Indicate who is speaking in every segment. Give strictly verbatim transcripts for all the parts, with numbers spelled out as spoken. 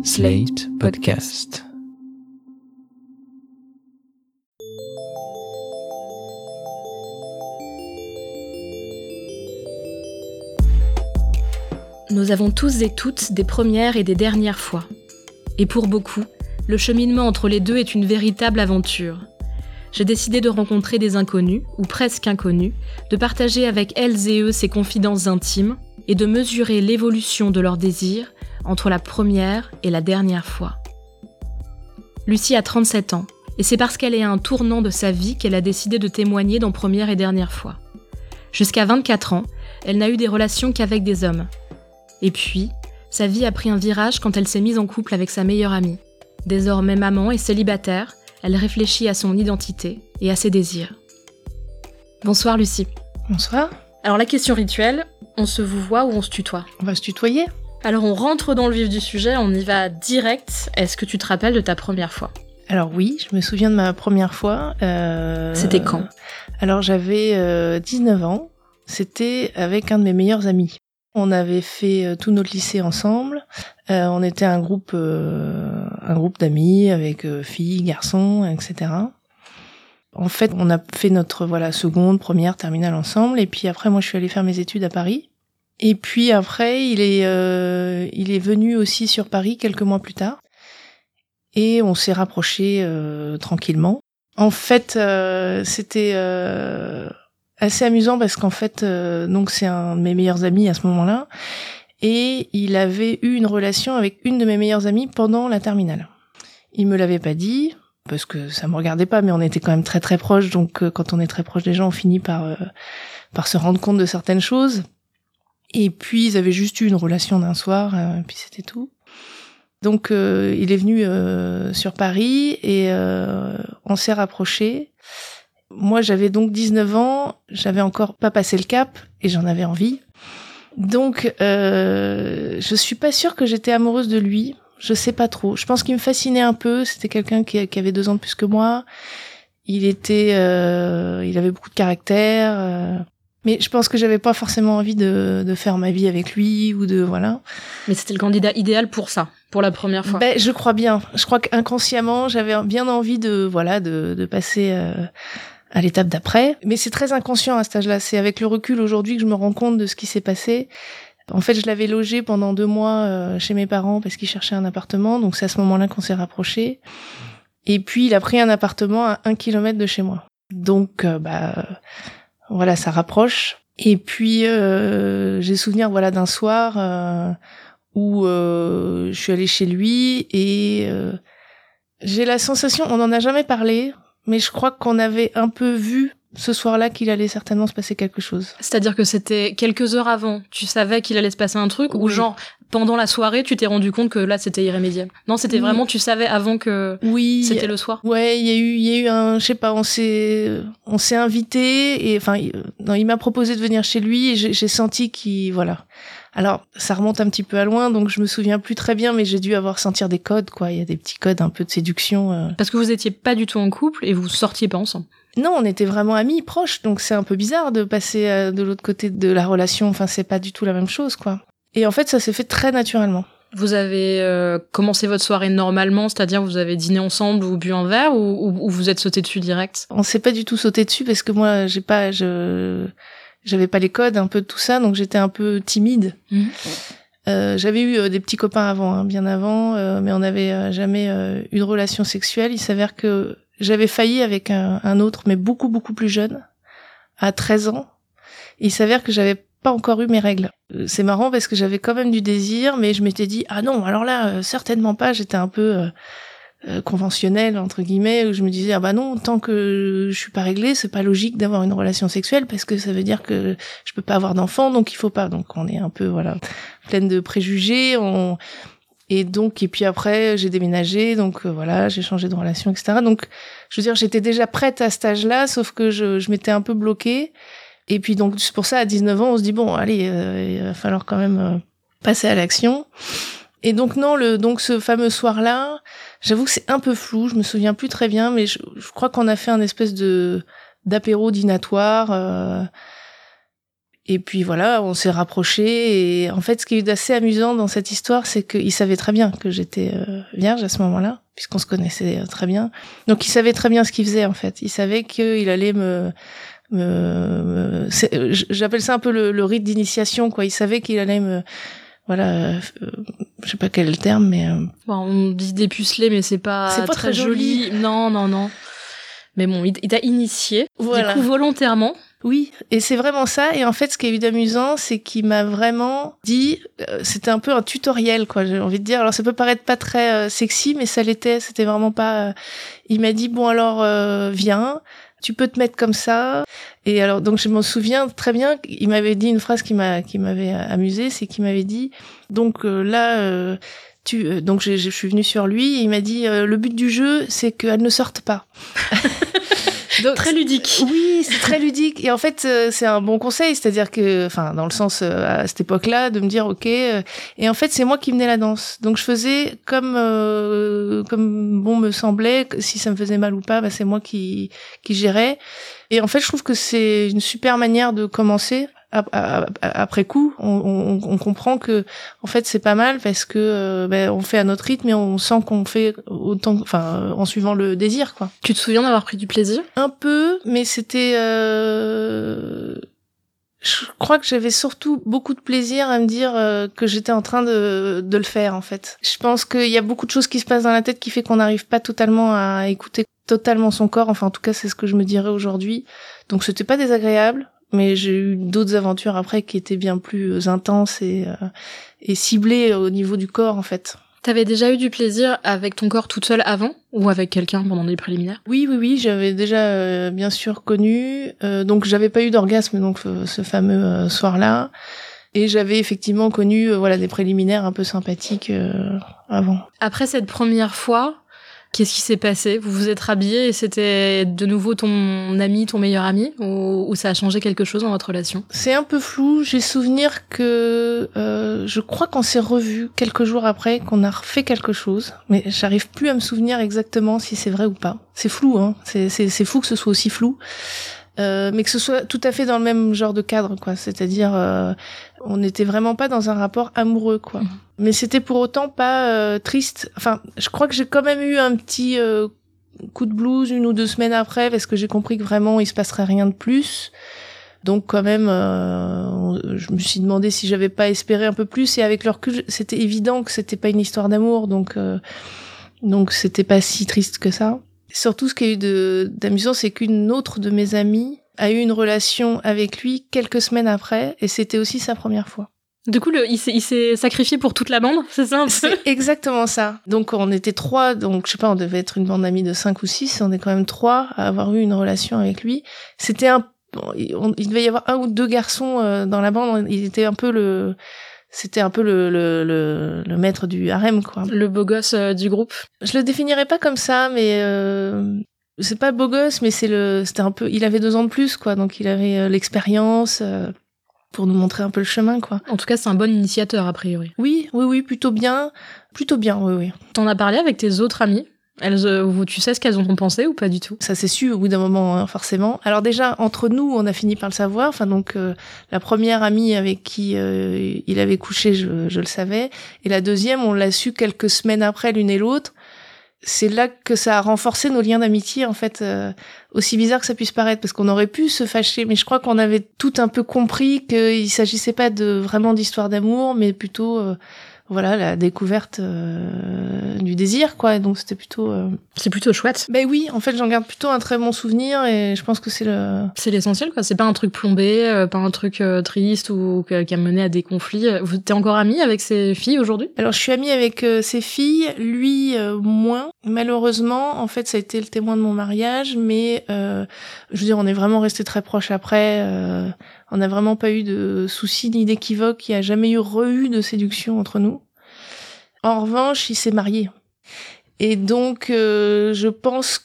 Speaker 1: Slate Podcast.
Speaker 2: Nous avons tous et toutes des premières et des dernières fois. Et pour beaucoup, le cheminement entre les deux est une véritable aventure. J'ai décidé de rencontrer des inconnus, ou presque inconnus, de partager avec elles et eux ces confidences intimes et de mesurer l'évolution de leurs désirs entre la première et la dernière fois. Lucie a trente-sept ans, et c'est parce qu'elle est à un tournant de sa vie qu'elle a décidé de témoigner dans Première et Dernière fois. Jusqu'à vingt-quatre ans, elle n'a eu des relations qu'avec des hommes. Et puis, sa vie a pris un virage quand elle s'est mise en couple avec sa meilleure amie. Désormais maman et célibataire, elle réfléchit à son identité et à ses désirs. Bonsoir Lucie.
Speaker 3: Bonsoir.
Speaker 2: Alors la question rituelle, on se vous voit ou on se tutoie ?
Speaker 3: On va se tutoyer.
Speaker 2: Alors on rentre dans le vif du sujet, on y va direct. Est-ce que tu te rappelles de ta première fois ?
Speaker 3: Alors oui, je me souviens de ma première fois. Euh...
Speaker 2: C'était quand ?
Speaker 3: Alors j'avais euh, dix-neuf ans, c'était avec un de mes meilleurs amis. On avait fait euh, tout notre lycée ensemble. Euh, on était un groupe, euh, un groupe d'amis avec euh, filles, garçons, et cetera. En fait, on a fait notre voilà seconde, première, terminale ensemble. Et puis après, moi, je suis allée faire mes études à Paris. Et puis après, il est, euh, il est venu aussi sur Paris quelques mois plus tard. Et on s'est rapprochés euh, tranquillement. En fait, euh, c'était euh, assez amusant parce qu'en fait, euh, donc c'est un de mes meilleurs amis à ce moment-là. Et il avait eu une relation avec une de mes meilleures amies pendant la terminale. Il me l'avait pas dit, parce que ça me regardait pas, mais on était quand même très très proches. Donc euh, quand on est très proche des gens, on finit par, euh, par se rendre compte de certaines choses. Et puis, ils avaient juste eu une relation d'un soir, euh, et puis c'était tout. Donc, euh, il est venu euh, sur Paris et euh, on s'est rapprochés. Moi, j'avais donc dix-neuf ans, j'avais encore pas passé le cap et j'en avais envie. Donc, euh, je suis pas sûre que j'étais amoureuse de lui. Je sais pas trop. Je pense qu'il me fascinait un peu. C'était quelqu'un qui, qui avait deux ans de plus que moi. Il était, euh, il avait beaucoup de caractère. Euh, Mais je pense que j'avais pas forcément envie de, de faire ma vie avec lui ou de voilà.
Speaker 2: Mais c'était le candidat idéal pour ça, pour la première fois.
Speaker 3: Ben je crois bien. Je crois qu'inconsciemment j'avais bien envie de voilà de, de passer euh, à l'étape d'après. Mais c'est très inconscient à cet âge-là. C'est avec le recul aujourd'hui que je me rends compte de ce qui s'est passé. En fait, je l'avais logé pendant deux mois euh, chez mes parents parce qu'ils cherchaient un appartement. Donc c'est à ce moment-là qu'on s'est rapprochés. Et puis il a pris un appartement à un kilomètre de chez moi. Donc euh, bah voilà, ça rapproche. Et puis euh, j'ai souvenir voilà d'un soir euh, où euh, je suis allée chez lui et euh, j'ai la sensation, on n'en a jamais parlé, mais je crois qu'on avait un peu vu ce soir-là qu'il allait certainement se passer quelque chose.
Speaker 2: C'est-à-dire que c'était quelques heures avant, tu savais qu'il allait se passer un truc, oui. Ou genre pendant la soirée, tu t'es rendu compte que là c'était irrémédiable. Non, c'était oui. Vraiment, tu savais avant que
Speaker 3: oui.
Speaker 2: C'était le soir.
Speaker 3: Ouais, il y a eu, il y a eu un, je sais pas, on s'est, on s'est invité et enfin, non, il m'a proposé de venir chez lui et j'ai, j'ai senti qu'il, voilà. Alors, ça remonte un petit peu à loin, donc je me souviens plus très bien, mais j'ai dû avoir sentir des codes, quoi. Il y a des petits codes un peu de séduction. Euh...
Speaker 2: Parce que vous étiez pas du tout en couple et vous sortiez pas ensemble.
Speaker 3: Non, on était vraiment amis, proches, donc c'est un peu bizarre de passer euh, de l'autre côté de la relation. Enfin, c'est pas du tout la même chose, quoi. Et en fait, ça s'est fait très naturellement.
Speaker 2: Vous avez euh, commencé votre soirée normalement, c'est-à-dire vous avez dîné ensemble ou bu un verre, ou, ou, ou vous êtes sauté dessus direct ?
Speaker 3: On s'est pas du tout sauté dessus parce que moi, j'ai pas, je, j'avais pas les codes un peu de tout ça, donc j'étais un peu timide. Mmh. Euh, j'avais eu euh, des petits copains avant, hein, bien avant, euh, mais on n'avait euh, jamais euh, eu de relation sexuelle. Il s'avère que j'avais failli avec un, un autre, mais beaucoup beaucoup plus jeune, à treize ans. Il s'avère que j'avais pas encore eu mes règles. C'est marrant parce que j'avais quand même du désir, mais je m'étais dit ah non, alors là euh, certainement pas. J'étais un peu euh, euh, conventionnelle entre guillemets, où je me disais ah bah non, tant que je suis pas réglée, c'est pas logique d'avoir une relation sexuelle parce que ça veut dire que je peux pas avoir d'enfant, donc il faut pas. Donc on est un peu voilà pleine de préjugés. On Et donc, et puis après, j'ai déménagé, donc euh, voilà, j'ai changé de relation, et cetera. Donc, je veux dire, j'étais déjà prête à cet âge-là, sauf que je, je m'étais un peu bloquée. Et puis donc, c'est pour ça, à dix-neuf ans, on se dit, bon, allez, euh, il va falloir quand même euh, passer à l'action. Et donc, non, le, donc ce fameux soir-là, j'avoue que c'est un peu flou, je me souviens plus très bien, mais je, je crois qu'on a fait un espèce de d'apéro dînatoire. Euh, Et puis voilà, on s'est rapprochés. Et en fait, ce qui est assez amusant dans cette histoire, c'est qu'il savait très bien que j'étais euh, vierge à ce moment-là, puisqu'on se connaissait euh, très bien. Donc il savait très bien ce qu'il faisait en fait. Il savait qu'il allait me... me, me c'est, j'appelle ça un peu le, le rite d'initiation, quoi. Il savait qu'il allait me... Voilà, euh, je sais pas quel est le terme, mais... Euh...
Speaker 2: Bon, on dit dépuceler, mais c'est pas,
Speaker 3: c'est pas
Speaker 2: très,
Speaker 3: très joli.
Speaker 2: joli. Non, non, non. Mais bon, il, il t'a initié,
Speaker 3: voilà.
Speaker 2: Du coup, volontairement.
Speaker 3: Oui, et c'est vraiment ça. Et en fait, ce qui est eu d'amusant, c'est qu'il m'a vraiment dit... Euh, c'était un peu un tutoriel, quoi, j'ai envie de dire. Alors, ça peut paraître pas très euh, sexy, mais ça l'était. C'était vraiment pas... Euh... Il m'a dit, bon, alors, euh, viens... tu peux te mettre comme ça. Et alors, donc, je m'en souviens très bien, il m'avait dit une phrase qui m'a, qui m'avait amusée, c'est qu'il m'avait dit, donc euh, là, euh, tu, euh, donc je, je suis venue sur lui, et il m'a dit, euh, le but du jeu, c'est qu'elle ne sorte pas.
Speaker 2: Donc, très ludique.
Speaker 3: Oui, c'est très ludique. Et en fait, euh, c'est un bon conseil, c'est-à-dire que, enfin, dans le sens, euh, à cette époque-là, de me dire, ok, euh, et en fait, c'est moi qui menais la danse. Donc, je faisais comme, euh, comme bon me semblait, si ça me faisait mal ou pas, bah, c'est moi qui, qui gérais. Et en fait, je trouve que c'est une super manière de commencer. Après coup, on, on, on comprend que en fait c'est pas mal parce que euh, ben, on fait à notre rythme et on sent qu'on fait autant, enfin en suivant le désir, quoi.
Speaker 2: Tu te souviens d'avoir pris du plaisir ?
Speaker 3: Un peu, mais c'était. Euh... Je crois que j'avais surtout beaucoup de plaisir à me dire euh, que j'étais en train de, de le faire en fait. Je pense qu'il y a beaucoup de choses qui se passent dans la tête qui fait qu'on n'arrive pas totalement à écouter totalement son corps. Enfin, en tout cas, c'est ce que je me dirais aujourd'hui. Donc, c'était pas désagréable. Mais j'ai eu d'autres aventures après qui étaient bien plus intenses et, euh, et ciblées au niveau du corps, en fait.
Speaker 2: T'avais déjà eu du plaisir avec ton corps toute seule avant ou avec quelqu'un pendant les préliminaires ?
Speaker 3: Oui, oui, oui, j'avais déjà euh, bien sûr connu. Euh, donc, j'avais pas eu d'orgasme donc euh, ce fameux euh, soir-là. Et j'avais effectivement connu euh, voilà des préliminaires un peu sympathiques euh, avant.
Speaker 2: Après cette première fois, qu'est-ce qui s'est passé ? Vous vous êtes rhabillés et c'était de nouveau ton ami, ton meilleur ami, ou, ou ça a changé quelque chose dans votre relation ?
Speaker 3: C'est un peu flou. J'ai souvenir que euh, je crois qu'on s'est revus quelques jours après, qu'on a refait quelque chose, mais j'arrive plus à me souvenir exactement si c'est vrai ou pas. C'est flou, hein. C'est, c'est, c'est fou que ce soit aussi flou. Euh, mais que ce soit tout à fait dans le même genre de cadre, quoi. C'est-à-dire, euh, on n'était vraiment pas dans un rapport amoureux, quoi. Mmh. Mais c'était pour autant pas euh, triste. Enfin, je crois que j'ai quand même eu un petit euh, coup de blues une ou deux semaines après, parce que j'ai compris que vraiment il se passerait rien de plus. Donc quand même, euh, je me suis demandé si j'avais pas espéré un peu plus. Et avec le recul, c'était évident que c'était pas une histoire d'amour, donc euh, donc c'était pas si triste que ça. Surtout, ce qui a eu de, d'amusant, c'est qu'une autre de mes amies a eu une relation avec lui quelques semaines après, et c'était aussi sa première fois.
Speaker 2: Du coup, le, il, s'est, il s'est sacrifié pour toute la bande, c'est ça un peu ?
Speaker 3: C'est exactement ça. Donc, on était trois, donc je sais pas, on devait être une bande d'amis de cinq ou six, on est quand même trois à avoir eu une relation avec lui. C'était un, on, il devait y avoir un ou deux garçons euh, dans la bande, il était un peu le... C'était un peu le, le, le, le maître du harem, quoi.
Speaker 2: Le beau gosse euh, du groupe.
Speaker 3: Je le définirais pas comme ça, mais euh, c'est pas beau gosse, mais c'est le, c'était un peu, il avait deux ans de plus, quoi. Donc il avait euh, l'expérience euh, pour nous montrer un peu le chemin, quoi.
Speaker 2: En tout cas, c'est un bon initiateur, a priori.
Speaker 3: Oui, oui, oui, plutôt bien, plutôt bien, oui, oui.
Speaker 2: T'en as parlé avec tes autres amies ? Elles, euh, tu sais ce qu'elles en ont pensé ou pas du tout ?
Speaker 3: Ça s'est su au bout d'un moment, hein, forcément. Alors déjà, entre nous, on a fini par le savoir. Enfin donc, euh, la première amie avec qui euh, il avait couché, je, je le savais. Et la deuxième, on l'a su quelques semaines après, l'une et l'autre. C'est là que ça a renforcé nos liens d'amitié, en fait, euh, aussi bizarre que ça puisse paraître, parce qu'on aurait pu se fâcher, mais je crois qu'on avait tout un peu compris qu'il s'agissait pas de vraiment d'histoire d'amour, mais plutôt... Euh, voilà, la découverte euh, du désir, quoi. Et donc, c'était plutôt... Euh...
Speaker 2: C'est plutôt chouette.
Speaker 3: Ben oui, en fait, j'en garde plutôt un très bon souvenir et je pense que c'est le...
Speaker 2: C'est l'essentiel, quoi. C'est pas un truc plombé, euh, pas un truc euh, triste ou euh, qui a mené à des conflits. Vous t'es encore amie avec ces filles aujourd'hui ?
Speaker 3: Alors, je suis amie avec euh, ces filles, lui, euh, moins. Malheureusement, en fait, ça a été le témoin de mon mariage, mais euh, je veux dire, on est vraiment restés très proches après... Euh... On n'a vraiment pas eu de soucis ni d'équivoques. Il n'y a jamais eu re-eu de séduction entre nous. En revanche, il s'est marié. Et donc, euh, je pense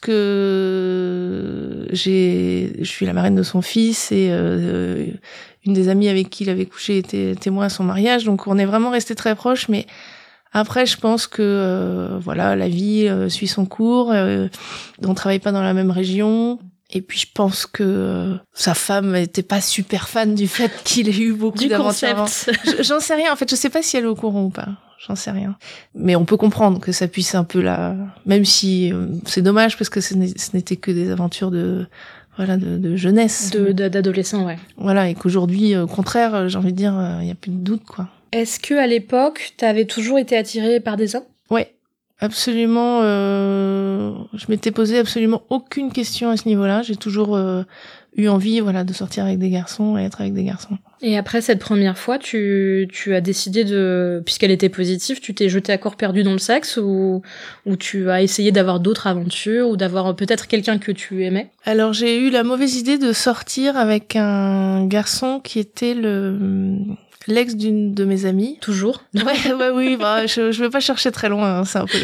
Speaker 3: que j'ai, je suis la marraine de son fils et euh, une des amies avec qui il avait couché était témoin à son mariage. Donc, on est vraiment restés très proches. Mais après, je pense que euh, voilà, la vie euh, suit son cours. Euh, on travaille pas dans la même région. Et puis je pense que euh, sa femme était pas super fan du fait qu'il ait eu beaucoup
Speaker 2: du
Speaker 3: d'aventures avant.
Speaker 2: concept.
Speaker 3: J'en sais rien, en fait, je sais pas si elle est au courant ou pas. J'en sais rien. Mais on peut comprendre que ça puisse un peu la... Même si euh, c'est dommage parce que ce n'était que des aventures de... Voilà, de, de jeunesse.
Speaker 2: De, de, d'adolescent, ouais.
Speaker 3: Voilà, et qu'aujourd'hui, au contraire, j'ai envie de dire, il n'y a plus de doute, quoi.
Speaker 2: Est-ce que à l'époque, t'avais toujours été attirée par des hommes ?
Speaker 3: Ouais, absolument. Euh, je m'étais posé absolument aucune question à ce niveau-là. J'ai toujours euh, eu envie, voilà, de sortir avec des garçons et être avec des garçons.
Speaker 2: Et après cette première fois, tu, tu as décidé de... Puisqu'elle était positive, tu t'es jeté à corps perdu dans le sexe ou, ou tu as essayé d'avoir d'autres aventures ou d'avoir peut-être quelqu'un que tu aimais ?
Speaker 3: Alors, j'ai eu la mauvaise idée de sortir avec un garçon qui était le... l'ex d'une de mes amies.
Speaker 2: Toujours ?
Speaker 3: Ouais, ouais, oui, bah, je, je vais pas chercher très loin, hein, c'est un peu là.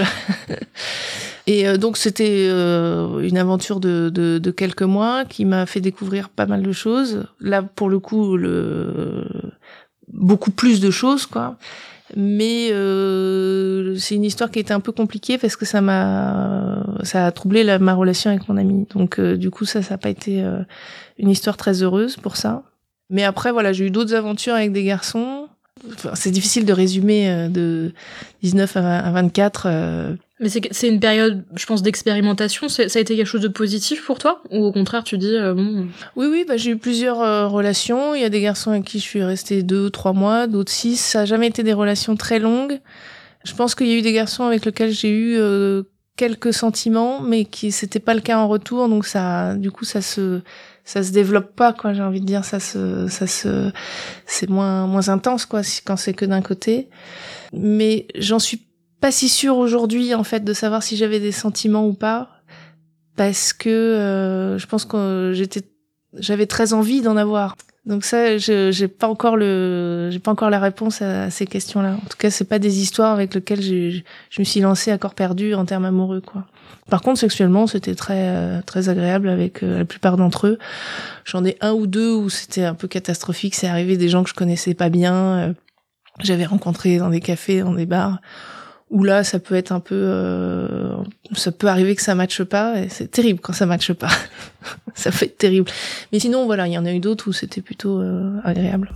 Speaker 3: Et euh, donc c'était euh, une aventure de, de, de quelques mois qui m'a fait découvrir pas mal de choses. Là, pour le coup, le... beaucoup plus de choses, quoi. Mais euh, c'est une histoire qui était un peu compliquée parce que ça m'a, ça a troublé la, ma relation avec mon ami. Donc euh, du coup, ça, ça n'a pas été euh, une histoire très heureuse pour ça. Mais après, voilà, j'ai eu d'autres aventures avec des garçons. Enfin, c'est difficile de résumer euh, de dix-neuf à vingt-quatre. Euh,
Speaker 2: Mais c'est, c'est une période, je pense, d'expérimentation. C'est, ça a été quelque chose de positif pour toi ? Ou au contraire, tu dis, euh, bon...
Speaker 3: Oui, oui, bah, j'ai eu plusieurs euh, relations. Il y a des garçons avec qui je suis restée deux ou trois mois, d'autres six. Ça n'a jamais été des relations très longues. Je pense qu'il y a eu des garçons avec lesquels j'ai eu euh, quelques sentiments, mais qui c'était pas le cas en retour. Donc ça, du coup, ça se... ça se développe pas, quoi, j'ai envie de dire, ça se, ça se, c'est moins, moins intense, quoi, quand c'est que d'un côté. Mais j'en suis pas si sûre aujourd'hui, en fait, de savoir si j'avais des sentiments ou pas, parce que euh, je pense que j'étais, j'avais très envie d'en avoir. Donc ça, je, j'ai pas encore le, j'ai pas encore la réponse à, à ces questions-là. En tout cas, c'est pas des histoires avec lesquelles j'ai, je me suis lancée à corps perdu en termes amoureux, quoi. Par contre, sexuellement, c'était très euh, très agréable avec euh, la plupart d'entre eux. J'en ai un ou deux où c'était un peu catastrophique. C'est arrivé des gens que je connaissais pas bien. Euh, j'avais rencontré dans des cafés, dans des bars, où là, ça peut être un peu... Euh, ça peut arriver que ça matche pas. Et c'est terrible quand ça matche pas. Ça peut être terrible. Mais sinon, voilà, il y en a eu d'autres où c'était plutôt euh, agréable.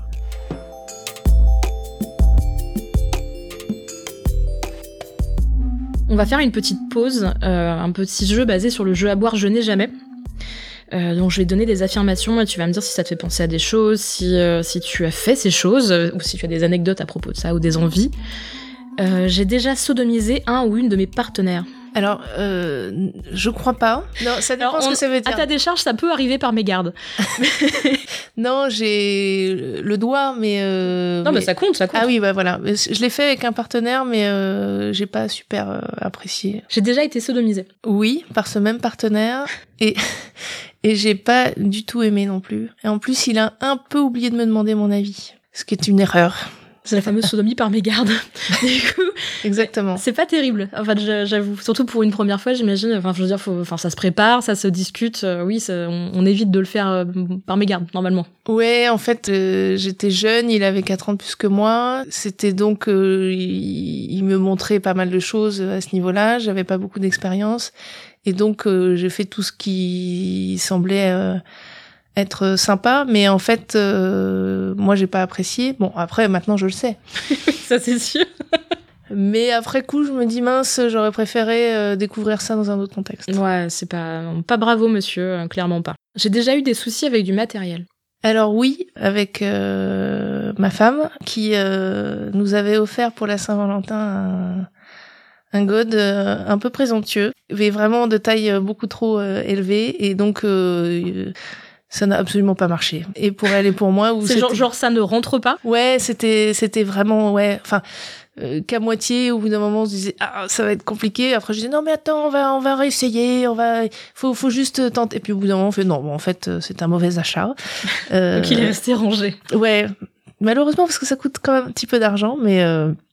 Speaker 2: On va faire une petite pause, euh, un petit jeu basé sur le jeu à boire Je n'ai jamais. Euh, donc je vais te donner des affirmations et tu vas me dire si ça te fait penser à des choses, si, euh, si tu as fait ces choses, euh, ou si tu as des anecdotes à propos de ça, ou des envies. Euh, j'ai déjà sodomisé un ou une de mes partenaires.
Speaker 3: Alors, euh, je crois pas. Non, ça dépend
Speaker 2: Alors,
Speaker 3: ce
Speaker 2: on,
Speaker 3: que ça veut dire.
Speaker 2: À ta décharge, ça peut arriver par mégarde.
Speaker 3: Non, j'ai le doigt, mais... Euh,
Speaker 2: non,
Speaker 3: mais...
Speaker 2: mais ça compte, ça compte.
Speaker 3: Ah oui, bah voilà. Je l'ai fait avec un partenaire, mais euh, j'ai pas super euh, apprécié.
Speaker 2: J'ai déjà été sodomisée.
Speaker 3: Oui, par ce même partenaire. Et, et j'ai pas du tout aimé non plus. Et en plus, il a un peu oublié de me demander mon avis. Ce qui est une erreur.
Speaker 2: C'est la fameuse sodomie par mégarde. Du coup,
Speaker 3: exactement.
Speaker 2: C'est pas terrible. Enfin, j'avoue. Surtout pour une première fois, j'imagine. Enfin, je veux dire, faut, enfin, ça se prépare, ça se discute. Euh, oui, ça, on, on évite de le faire euh, par mégarde, normalement.
Speaker 3: Ouais, en fait, euh, j'étais jeune, il avait quatre ans de plus que moi. C'était donc, euh, il, il me montrait pas mal de choses à ce niveau-là. J'avais pas beaucoup d'expérience. Et donc, euh, j'ai fait tout ce qui semblait... Euh, être sympa, mais en fait, euh, moi, j'ai pas apprécié. Bon, après, maintenant, je le sais.
Speaker 2: Ça, c'est sûr.
Speaker 3: Mais après coup, je me dis, mince, j'aurais préféré euh, découvrir ça dans un autre contexte.
Speaker 2: Ouais, c'est pas... Pas bravo, monsieur, euh, clairement pas. J'ai déjà eu des soucis avec du matériel.
Speaker 3: Alors oui, avec euh, ma femme, qui euh, nous avait offert pour la Saint-Valentin un, un god euh, un peu présomptueux, mais vraiment de taille beaucoup trop euh, élevée, et donc... Euh, ça n'a absolument pas marché. Et pour elle et pour moi... Où
Speaker 2: c'est genre, genre ça ne rentre pas ?
Speaker 3: Ouais, c'était c'était vraiment... ouais, enfin, euh, qu'à moitié, au bout d'un moment, on se disait « Ah, ça va être compliqué ». Après, je disais « Non, mais attends, on va, on va réessayer, on va... faut, faut juste tenter ». Et puis au bout d'un moment, on fait « Non, bon, en fait, c'est un mauvais achat. Euh, »
Speaker 2: Donc il est resté rangé.
Speaker 3: Ouais, malheureusement, parce que ça coûte quand même un petit peu d'argent, mais... Euh,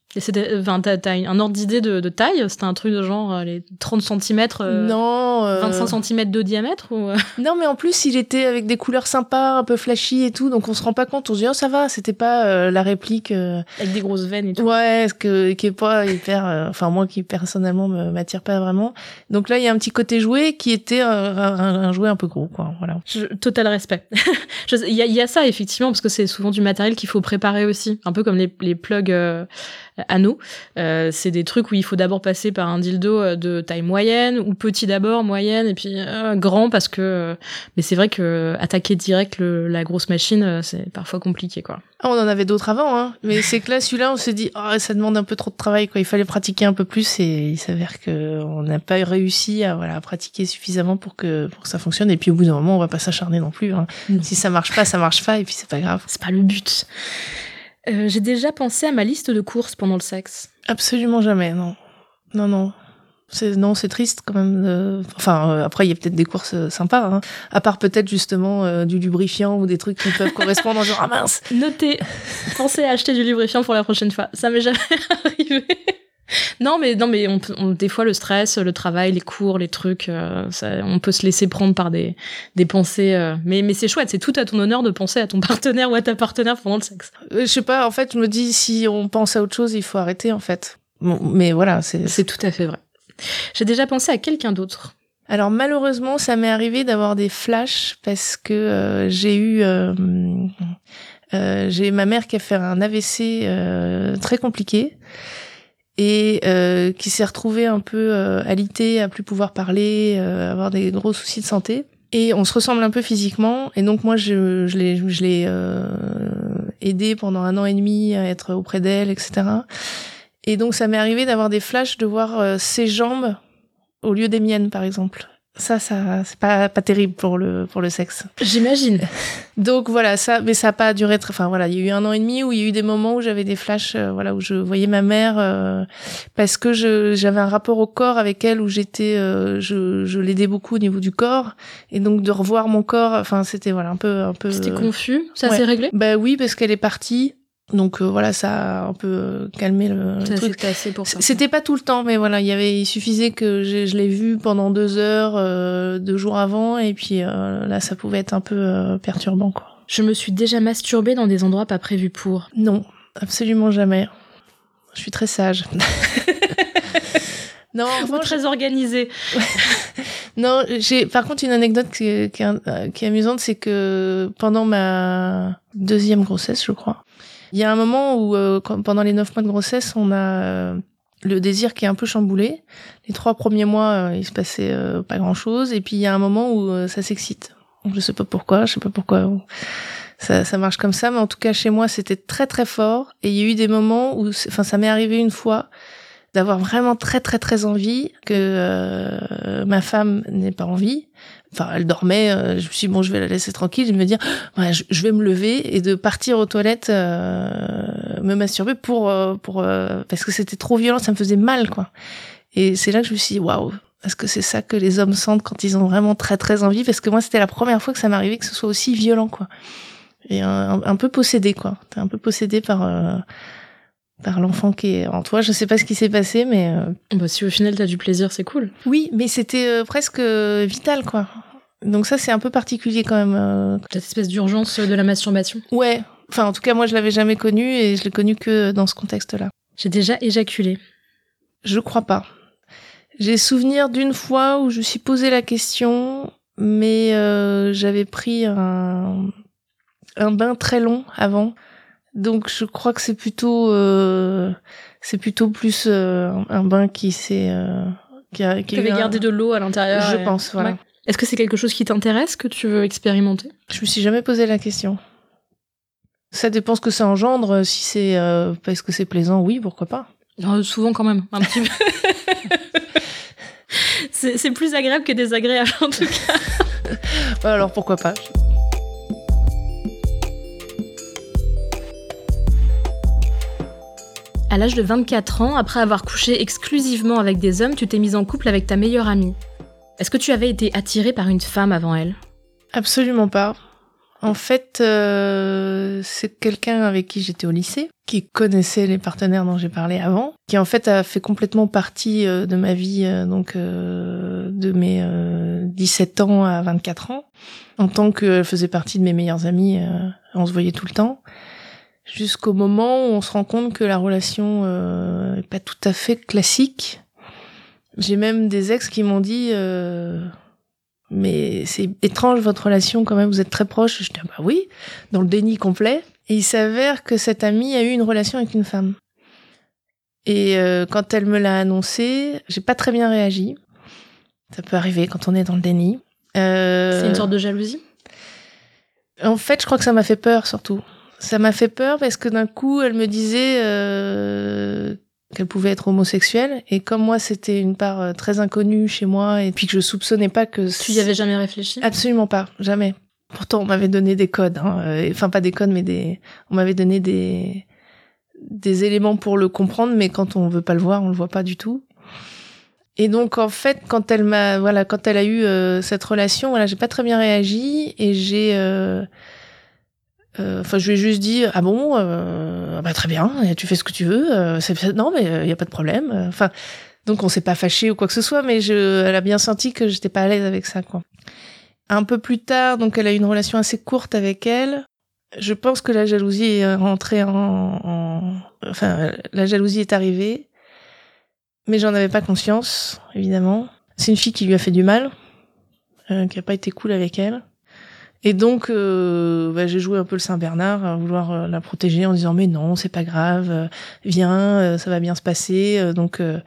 Speaker 2: Et c'était, enfin, t'as, t'as un ordre d'idée de, de taille? C'était un truc de genre euh, les trente centimètres, euh,
Speaker 3: non, euh...
Speaker 2: vingt-cinq centimètres de diamètre ou...
Speaker 3: Non, mais en plus, il était avec des couleurs sympas, un peu flashy et tout, donc on se rend pas compte. On se dit, oh, ça va, c'était pas euh, la réplique... Euh...
Speaker 2: Avec des grosses veines et tout.
Speaker 3: Ouais, que, qui est pas hyper... Euh... Enfin, moi, qui personnellement me, m'attire pas vraiment. Donc là, il y a un petit côté jouet qui était euh, un, un jouet un peu gros, quoi, voilà.
Speaker 2: Je, total respect. Il y, y a ça, effectivement, parce que c'est souvent du matériel qu'il faut préparer aussi. Un peu comme les, les plugs... Euh... anneaux, euh, c'est des trucs où il faut d'abord passer par un dildo de taille moyenne ou petit d'abord, moyenne et puis euh, grand parce que euh, mais c'est vrai que attaquer direct le, la grosse machine euh, c'est parfois compliqué quoi.
Speaker 3: Ah, on en avait d'autres avant hein, mais c'est que là celui-là on s'est dit oh, ça demande un peu trop de travail quoi, il fallait pratiquer un peu plus et il s'avère que on n'a pas réussi à voilà à pratiquer suffisamment pour que pour que ça fonctionne et puis au bout d'un moment on va pas s'acharner non plus hein. Mmh. Si ça marche pas, ça marche pas et puis c'est pas grave.
Speaker 2: C'est pas le but. Euh, j'ai déjà pensé à ma liste de courses pendant le sexe.
Speaker 3: Absolument jamais, non. Non, non. C'est, non, c'est triste quand même. De... Enfin, euh, après, il y a peut-être des courses euh, sympas, hein. À part peut-être justement euh, du lubrifiant ou des trucs qui peuvent correspondre en genre, ah mince.
Speaker 2: Notez, pensez à acheter du lubrifiant pour la prochaine fois. Ça m'est jamais arrivé. Non mais non mais on, on des fois le stress, le travail, les cours, les trucs, euh, ça, on peut se laisser prendre par des des pensées. Euh, mais mais c'est chouette, c'est tout à ton honneur de penser à ton partenaire ou à ta partenaire pendant le sexe.
Speaker 3: Euh, je sais pas, en fait, je me dis si on pense à autre chose, il faut arrêter en fait. Bon, mais voilà, c'est
Speaker 2: c'est tout à fait vrai. J'ai déjà pensé à quelqu'un d'autre.
Speaker 3: Alors malheureusement, ça m'est arrivé d'avoir des flashs parce que euh, j'ai eu euh, euh, j'ai ma mère qui a fait un A V C euh, très compliqué. Et euh, qui s'est retrouvée un peu euh, alitée, à plus pouvoir parler, euh, avoir des gros soucis de santé. Et on se ressemble un peu physiquement. Et donc moi, je, je l'ai, je l'ai euh, aidée pendant un an et demi à être auprès d'elle, et cetera. Et donc ça m'est arrivé d'avoir des flashs, de voir euh, ses jambes au lieu des miennes, par exemple. Ça, ça, c'est pas, pas terrible pour le, pour le sexe.
Speaker 2: J'imagine.
Speaker 3: Donc voilà, ça, mais ça a pas duré très, enfin voilà, il y a eu un an et demi où il y a eu des moments où j'avais des flashs, euh, voilà, où je voyais ma mère, euh, parce que je, j'avais un rapport au corps avec elle où j'étais, euh, je, je l'aidais beaucoup au niveau du corps. Et donc de revoir mon corps, enfin, c'était voilà, un peu, un peu.
Speaker 2: C'était confus? Ça
Speaker 3: ouais.
Speaker 2: s'est réglé?
Speaker 3: Bah oui, parce qu'elle est partie. Donc euh, voilà, ça a un peu euh, calmé le,
Speaker 2: ça,
Speaker 3: le truc.
Speaker 2: C'était assez pour ça.
Speaker 3: C'était pas tout le temps, mais voilà, il y avait, il suffisait que je, je l'ai vu pendant deux heures, euh, deux jours avant, et puis euh, là, ça pouvait être un peu euh, perturbant, quoi.
Speaker 2: Je me suis déjà masturbée dans des endroits pas prévus pour.
Speaker 3: Non, absolument jamais. Je suis très sage. Non,
Speaker 2: Vous très organisée.
Speaker 3: Non, j'ai par contre une anecdote qui est, qui est, qui est amusante, c'est que pendant ma deuxième grossesse, je crois. Il y a un moment où, euh, quand, pendant les neuf mois de grossesse, on a euh, le désir qui est un peu chamboulé. Les trois premiers mois, euh, il se passait euh, pas grand-chose. Et puis, il y a un moment où euh, ça s'excite. Je sais pas pourquoi, je sais pas pourquoi ça, ça marche comme ça. Mais en tout cas, chez moi, c'était très, très fort. Et il y a eu des moments où... Enfin, ça m'est arrivé une fois d'avoir vraiment très, très, très envie que euh, ma femme n'ait pas envie. Enfin, elle dormait, euh, je me suis dit, bon, je vais la laisser tranquille, et de me dire, ouais, je, je vais me lever et de partir aux toilettes, euh, me masturber pour, euh, pour, euh, parce que c'était trop violent, ça me faisait mal, quoi. Et c'est là que je me suis dit, waouh, est-ce que c'est ça que les hommes sentent quand ils ont vraiment très, très envie? Parce que moi, c'était la première fois que ça m'arrivait que ce soit aussi violent, quoi. Et un, un peu possédé, quoi. T'es un peu possédé par, euh, par l'enfant qui est en toi. Je sais pas ce qui s'est passé, mais... Euh...
Speaker 2: Bah, si au final t'as du plaisir, c'est cool.
Speaker 3: Oui, mais c'était euh, presque euh, vital, quoi. Donc ça, c'est un peu particulier quand même. Euh...
Speaker 2: Cette espèce d'urgence de la masturbation.
Speaker 3: Ouais. Enfin, en tout cas, moi, je l'avais jamais connu et je l'ai connu que dans ce contexte-là.
Speaker 2: J'ai déjà éjaculé.
Speaker 3: Je crois pas. J'ai souvenir d'une fois où je me suis posé la question, mais euh, j'avais pris un, un bain très long avant. Donc je crois que c'est plutôt euh, c'est plutôt plus euh, un bain qui s'est euh, qui a qui
Speaker 2: avait
Speaker 3: un...
Speaker 2: gardé de l'eau à l'intérieur.
Speaker 3: Je
Speaker 2: et...
Speaker 3: pense, voilà.
Speaker 2: Ouais. Est-ce que c'est quelque chose qui t'intéresse, que tu veux expérimenter?
Speaker 3: Je me suis jamais posé la question. Ça dépend ce que ça engendre. Si c'est euh, parce que c'est plaisant, oui, pourquoi pas.
Speaker 2: Euh, souvent quand même, un petit peu. c'est, c'est plus agréable que désagréable en tout cas.
Speaker 3: Bah alors pourquoi pas.
Speaker 2: À l'âge de vingt-quatre ans, après avoir couché exclusivement avec des hommes, tu t'es mise en couple avec ta meilleure amie. Est-ce que tu avais été attirée par une femme avant elle?
Speaker 3: Absolument pas. En fait, euh, c'est quelqu'un avec qui j'étais au lycée, qui connaissait les partenaires dont j'ai parlé avant, qui en fait a fait complètement partie euh, de ma vie, euh, donc euh, de mes euh, dix-sept ans à vingt-quatre ans, en tant qu'elle faisait partie de mes meilleures amies, euh, on se voyait tout le temps, jusqu'au moment où on se rend compte que la relation euh, est pas tout à fait classique. J'ai même des ex qui m'ont dit... Euh, mais c'est étrange votre relation quand même, vous êtes très proches. Je dis ah bah oui, dans le déni complet. Et il s'avère que cette amie a eu une relation avec une femme. Et euh, quand elle me l'a annoncé, j'ai pas très bien réagi. Ça peut arriver quand on est dans le déni. Euh...
Speaker 2: C'est une sorte de jalousie ?
Speaker 3: En fait, je crois que ça m'a fait peur surtout. Ça m'a fait peur parce que d'un coup, elle me disait euh, qu'elle pouvait être homosexuelle. Et comme moi, c'était une part euh, très inconnue chez moi, et puis que je soupçonnais pas que...
Speaker 2: Tu y avais jamais réfléchi ?
Speaker 3: Absolument pas, jamais. Pourtant, on m'avait donné des codes. Hein, euh, enfin, pas des codes, mais des... On m'avait donné des... des éléments pour le comprendre, mais quand on veut pas le voir, on le voit pas du tout. Et donc, en fait, quand elle m'a... Voilà, quand elle a eu euh, cette relation, voilà, j'ai pas très bien réagi, et j'ai... Euh, Enfin, euh, je lui ai juste dit ah bon, euh, bah très bien, tu fais ce que tu veux. Euh, c'est, non, mais il euh, y a pas de problème. Enfin, donc on s'est pas fâché ou quoi que ce soit, mais je, elle a bien senti que j'étais pas à l'aise avec ça, quoi. Un peu plus tard, donc elle a eu une relation assez courte avec elle. Je pense que la jalousie est rentrée en, en... enfin, la jalousie est arrivée, mais j'en avais pas conscience, évidemment. C'est une fille qui lui a fait du mal, euh, qui a pas été cool avec elle. Et donc, euh, bah, j'ai joué un peu le Saint-Bernard, à vouloir euh, la protéger en disant « Mais non, c'est pas grave, euh, viens, euh, ça va bien se passer. Euh, » Donc, euh...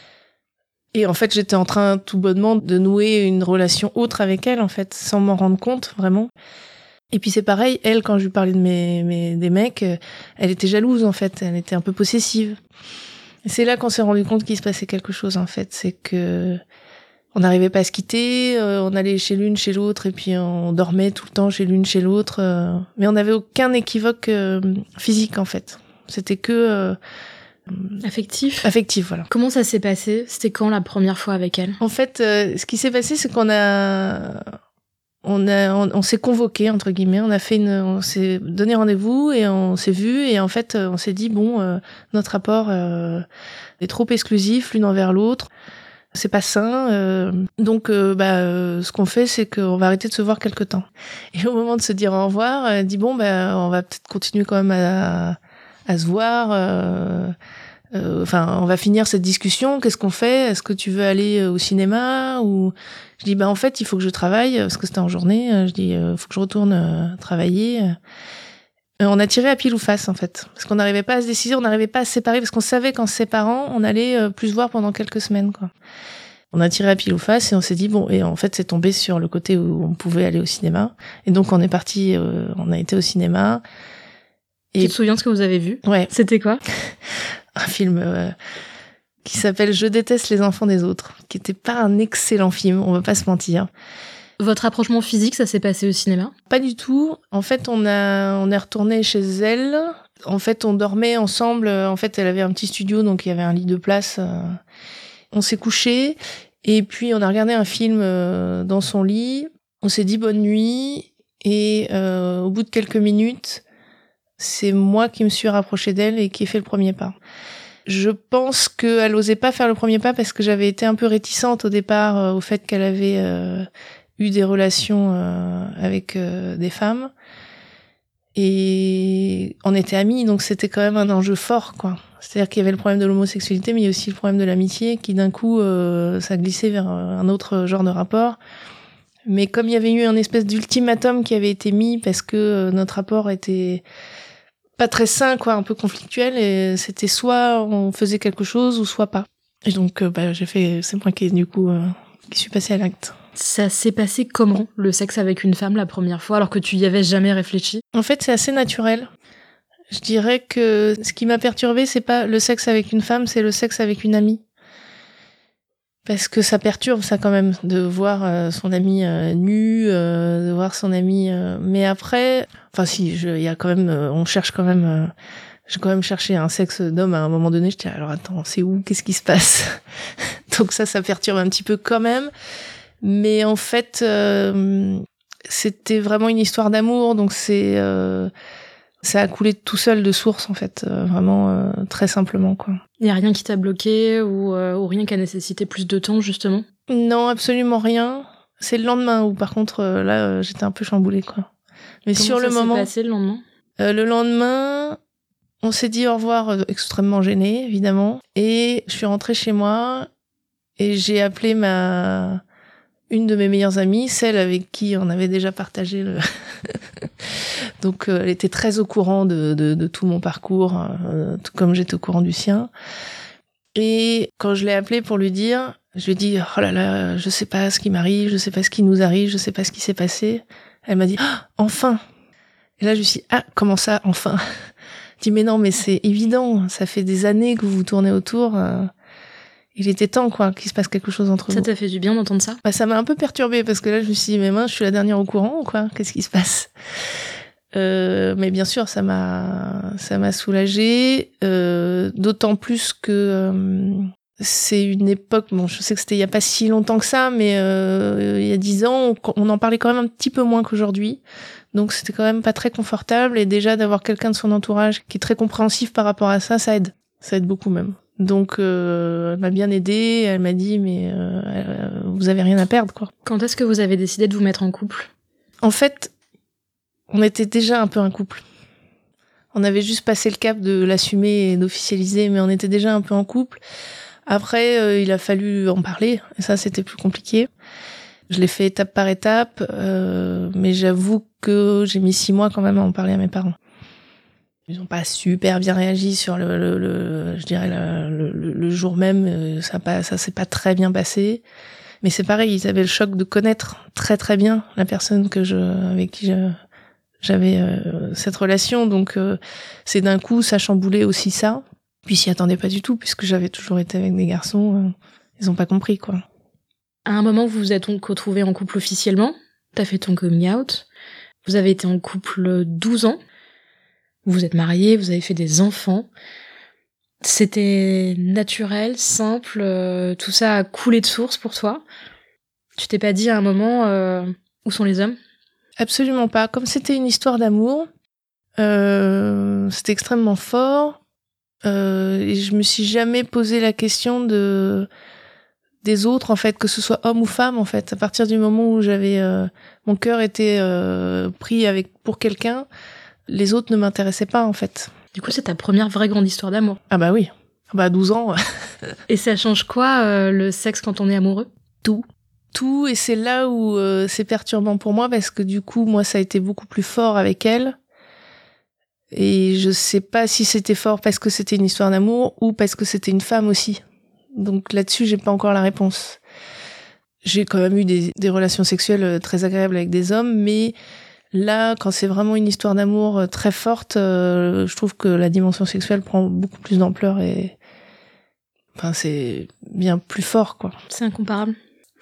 Speaker 3: Et en fait, j'étais en train tout bonnement de nouer une relation autre avec elle, en fait, sans m'en rendre compte, vraiment. Et puis c'est pareil, elle, quand je lui parlais de mes, mes, des mecs, euh, elle était jalouse, en fait, elle était un peu possessive. Et c'est là qu'on s'est rendu compte qu'il se passait quelque chose, en fait, c'est que... On n'arrivait pas à se quitter, euh, on allait chez l'une, chez l'autre, et puis on dormait tout le temps chez l'une, chez l'autre. Euh, mais on n'avait aucun équivoque euh, physique, en fait. C'était que... Euh,
Speaker 2: affectif.
Speaker 3: Affectif, voilà.
Speaker 2: Comment ça s'est passé ? C'était quand la première fois avec elle ?
Speaker 3: En fait, euh, ce qui s'est passé, c'est qu'on a... On, a, on, on s'est convoqué, entre guillemets, on a fait une, on s'est donné rendez-vous et on s'est vu, et en fait, on s'est dit, bon, euh, notre rapport euh, est trop exclusif l'une envers l'autre. C'est pas sain, euh, donc euh, bah euh, ce qu'on fait, c'est qu'on va arrêter de se voir quelque temps. Et au moment de se dire au revoir, elle dit bon bah on va peut-être continuer quand même à, à se voir. Euh, euh, enfin, on va finir cette discussion. Qu'est-ce qu'on fait ? Est-ce que tu veux aller au cinéma ou je dis bah en fait il faut que je travaille parce que c'était en journée. Je dis euh, faut que je retourne euh, travailler. Euh, on a tiré à pile ou face en fait, parce qu'on n'arrivait pas à se décider, on n'arrivait pas à se séparer, parce qu'on savait qu'en se séparant, on allait euh, plus se voir pendant quelques semaines, quoi. On a tiré à pile ou face et on s'est dit bon, et en fait c'est tombé sur le côté où on pouvait aller au cinéma, et donc on est parti, euh, on a été au cinéma.
Speaker 2: Et tu te souviens de ce que vous avez vu ?
Speaker 3: Ouais.
Speaker 2: C'était quoi ?
Speaker 3: Un film euh, qui s'appelle Je déteste les enfants des autres, qui était pas un excellent film, on va pas se mentir.
Speaker 2: Votre rapprochement physique, ça s'est passé au cinéma ?
Speaker 3: Pas du tout. En fait, on a, on est retourné chez elle. En fait, on dormait ensemble. En fait, elle avait un petit studio, donc il y avait un lit de place. On s'est couché et puis on a regardé un film dans son lit. On s'est dit bonne nuit et euh, au bout de quelques minutes, c'est moi qui me suis rapprochée d'elle et qui ai fait le premier pas. Je pense qu'elle osait pas faire le premier pas parce que j'avais été un peu réticente au départ euh, au fait qu'elle avait euh, eu des relations euh, avec euh, des femmes. Et on était amis, donc c'était quand même un enjeu fort, quoi. C'est-à-dire qu'il y avait le problème de l'homosexualité, mais il y a aussi le problème de l'amitié, qui d'un coup, euh, ça glissait vers un autre genre de rapport. Mais comme il y avait eu un espèce d'ultimatum qui avait été mis parce que euh, notre rapport était pas très sain, quoi, un peu conflictuel, et c'était soit on faisait quelque chose ou soit pas. Et donc, euh, bah, j'ai fait, c'est moi qui, du coup, euh, qui suis passée à l'acte.
Speaker 2: Ça s'est passé comment, le sexe avec une femme la première fois, alors que tu y avais jamais réfléchi ?
Speaker 3: En fait, c'est assez naturel. Je dirais que ce qui m'a perturbée, c'est pas le sexe avec une femme, c'est le sexe avec une amie. Parce que ça perturbe, ça, quand même, de voir euh, son amie euh, nue, euh, de voir son amie... Euh, mais après... Enfin, si, il y a quand même... Euh, on cherche quand même... Euh, j'ai quand même cherché un sexe d'homme à un moment donné. Je dis, alors attends, c'est où ? Qu'est-ce qui se passe ? Donc ça, ça perturbe un petit peu quand même. Mais en fait, euh, c'était vraiment une histoire d'amour, donc c'est euh, ça a coulé tout seul de source en fait, euh, vraiment euh, très simplement quoi.
Speaker 2: Il y a rien qui t'a bloqué ou, euh, ou rien qui a nécessité plus de temps justement?
Speaker 3: Non, absolument rien. C'est le lendemain où par contre euh, là euh, j'étais un peu chamboulée quoi. Mais
Speaker 2: Comment
Speaker 3: sur
Speaker 2: ça
Speaker 3: le moment,
Speaker 2: s'est passé le lendemain?
Speaker 3: euh, le lendemain, on s'est dit au revoir euh, extrêmement gênés évidemment, et je suis rentrée chez moi et j'ai appelé ma une de mes meilleures amies, celle avec qui on avait déjà partagé le... Donc euh, elle était très au courant de, de, de tout mon parcours, euh, tout comme j'étais au courant du sien. Et quand je l'ai appelée pour lui dire, je lui ai dit « Oh là là, je sais pas ce qui m'arrive, je sais pas ce qui nous arrive, je sais pas ce qui s'est passé. » Elle m'a dit ah, « Enfin !» Et là je lui suis dit « Ah, comment ça, enfin ?» Je dis « Mais non, mais c'est évident, ça fait des années que vous vous tournez autour. Euh, il était temps quoi qu'il se passe quelque chose entre
Speaker 2: Ça
Speaker 3: vous. »
Speaker 2: t'a fait du bien d'entendre ça?
Speaker 3: Bah, ça m'a un peu perturbée parce que là je me suis dit « Mais mince, je suis la dernière au courant ou quoi? Qu'est-ce qui se passe ?» Euh, mais bien sûr, ça m'a, ça m'a soulagée, euh, d'autant plus que euh, c'est une époque. Bon, je sais que c'était il y a pas si longtemps que ça, mais euh, il y a dix ans, on, on en parlait quand même un petit peu moins qu'aujourd'hui. Donc c'était quand même pas très confortable. Et déjà d'avoir quelqu'un de son entourage qui est très compréhensif par rapport à ça, ça aide, ça aide beaucoup même. Donc euh, elle m'a bien aidée. Elle m'a dit mais euh, euh, vous avez rien à perdre quoi.
Speaker 2: Quand est-ce que vous avez décidé de vous mettre en couple?
Speaker 3: En fait. On était déjà un peu un couple. On avait juste passé le cap de l'assumer et d'officialiser, mais on était déjà un peu en couple. Après, euh, il a fallu en parler, et ça, c'était plus compliqué. Je l'ai fait étape par étape, euh, mais j'avoue que j'ai mis six mois quand même à en parler à mes parents. Ils n'ont pas super bien réagi sur le, le, le je dirais le, le, le jour même. Ça pas, ça s'est pas très bien passé. Mais c'est pareil, ils avaient le choc de connaître très très bien la personne que je, avec qui je, j'avais euh, cette relation, donc euh, c'est d'un coup ça chamboulait aussi ça. Puis ils s'y attendaient pas du tout puisque j'avais toujours été avec des garçons, euh, ils ont pas compris quoi.
Speaker 2: À un moment, vous vous êtes donc retrouvés en couple officiellement. T'as fait ton coming out. Vous avez été en couple douze ans. Vous êtes mariés, vous avez fait des enfants. C'était naturel, simple, euh, tout ça a coulé de source pour toi. Tu t'es pas dit à un moment euh, où sont les hommes?
Speaker 3: Absolument pas. Comme c'était une histoire d'amour, euh, c'était extrêmement fort. Euh, et je me suis jamais posé la question de des autres en fait, que ce soit homme ou femme en fait. À partir du moment où j'avais euh, mon cœur était euh, pris avec pour quelqu'un, les autres ne m'intéressaient pas en fait.
Speaker 2: Du coup, c'est ta première vraie grande histoire d'amour.
Speaker 3: Ah bah oui. Ah bah douze ans.
Speaker 2: Et ça change quoi euh, le sexe quand on est amoureux?
Speaker 3: Tout. Tout, et c'est là où euh, c'est perturbant pour moi parce que du coup moi ça a été beaucoup plus fort avec elle et je sais pas si c'était fort parce que c'était une histoire d'amour ou parce que c'était une femme aussi, donc là-dessus j'ai pas encore la réponse. J'ai quand même eu des, des relations sexuelles très agréables avec des hommes, mais là quand c'est vraiment une histoire d'amour très forte, euh, je trouve que la dimension sexuelle prend beaucoup plus d'ampleur et enfin c'est bien plus fort quoi.
Speaker 2: C'est incomparable.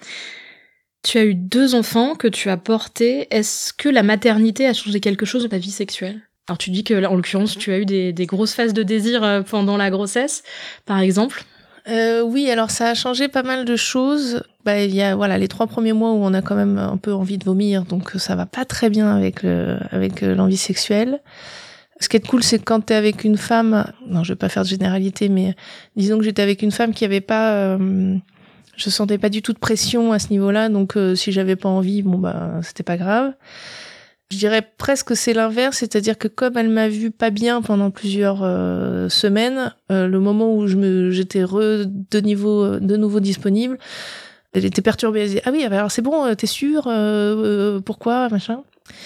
Speaker 2: Tu as eu deux enfants que tu as portés. Est-ce que la maternité a changé quelque chose dans ta vie sexuelle? Alors tu dis que, en l'occurrence, tu as eu des, des grosses phases de désir pendant la grossesse, par exemple.
Speaker 3: Euh, oui, alors ça a changé pas mal de choses. Bah, il y a voilà les trois premiers mois où on a quand même un peu envie de vomir, donc ça va pas très bien avec le avec l'envie sexuelle. Ce qui est cool, c'est que quand t'es avec une femme, non, je vais pas faire de généralité, mais disons que j'étais avec une femme qui avait pas euh, je sentais pas du tout de pression à ce niveau-là, donc euh, si j'avais pas envie, bon bah c'était pas grave. Je dirais presque que c'est l'inverse, c'est-à-dire que comme elle m'a vu pas bien pendant plusieurs euh, semaines, euh, le moment où je me j'étais re, de niveau de nouveau disponible, elle était perturbée. Elle disait ah oui, alors c'est bon, t'es sûre, euh, euh, pourquoi machin.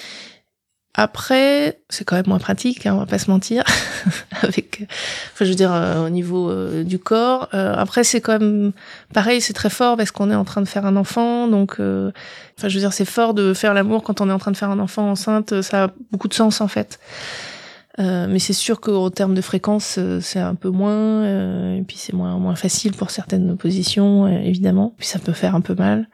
Speaker 3: Après, c'est quand même moins pratique, hein, on va pas se mentir, avec, enfin, je veux dire, euh, au niveau euh, du corps. Euh, après, c'est quand même pareil, c'est très fort parce qu'on est en train de faire un enfant, donc, euh, enfin, je veux dire, c'est fort de faire l'amour quand on est en train de faire un enfant enceinte, ça a beaucoup de sens en fait. Euh, mais c'est sûr qu'au terme de fréquence, c'est un peu moins, euh, et puis c'est moins moins facile pour certaines positions, euh, évidemment. Puis ça peut faire un peu mal.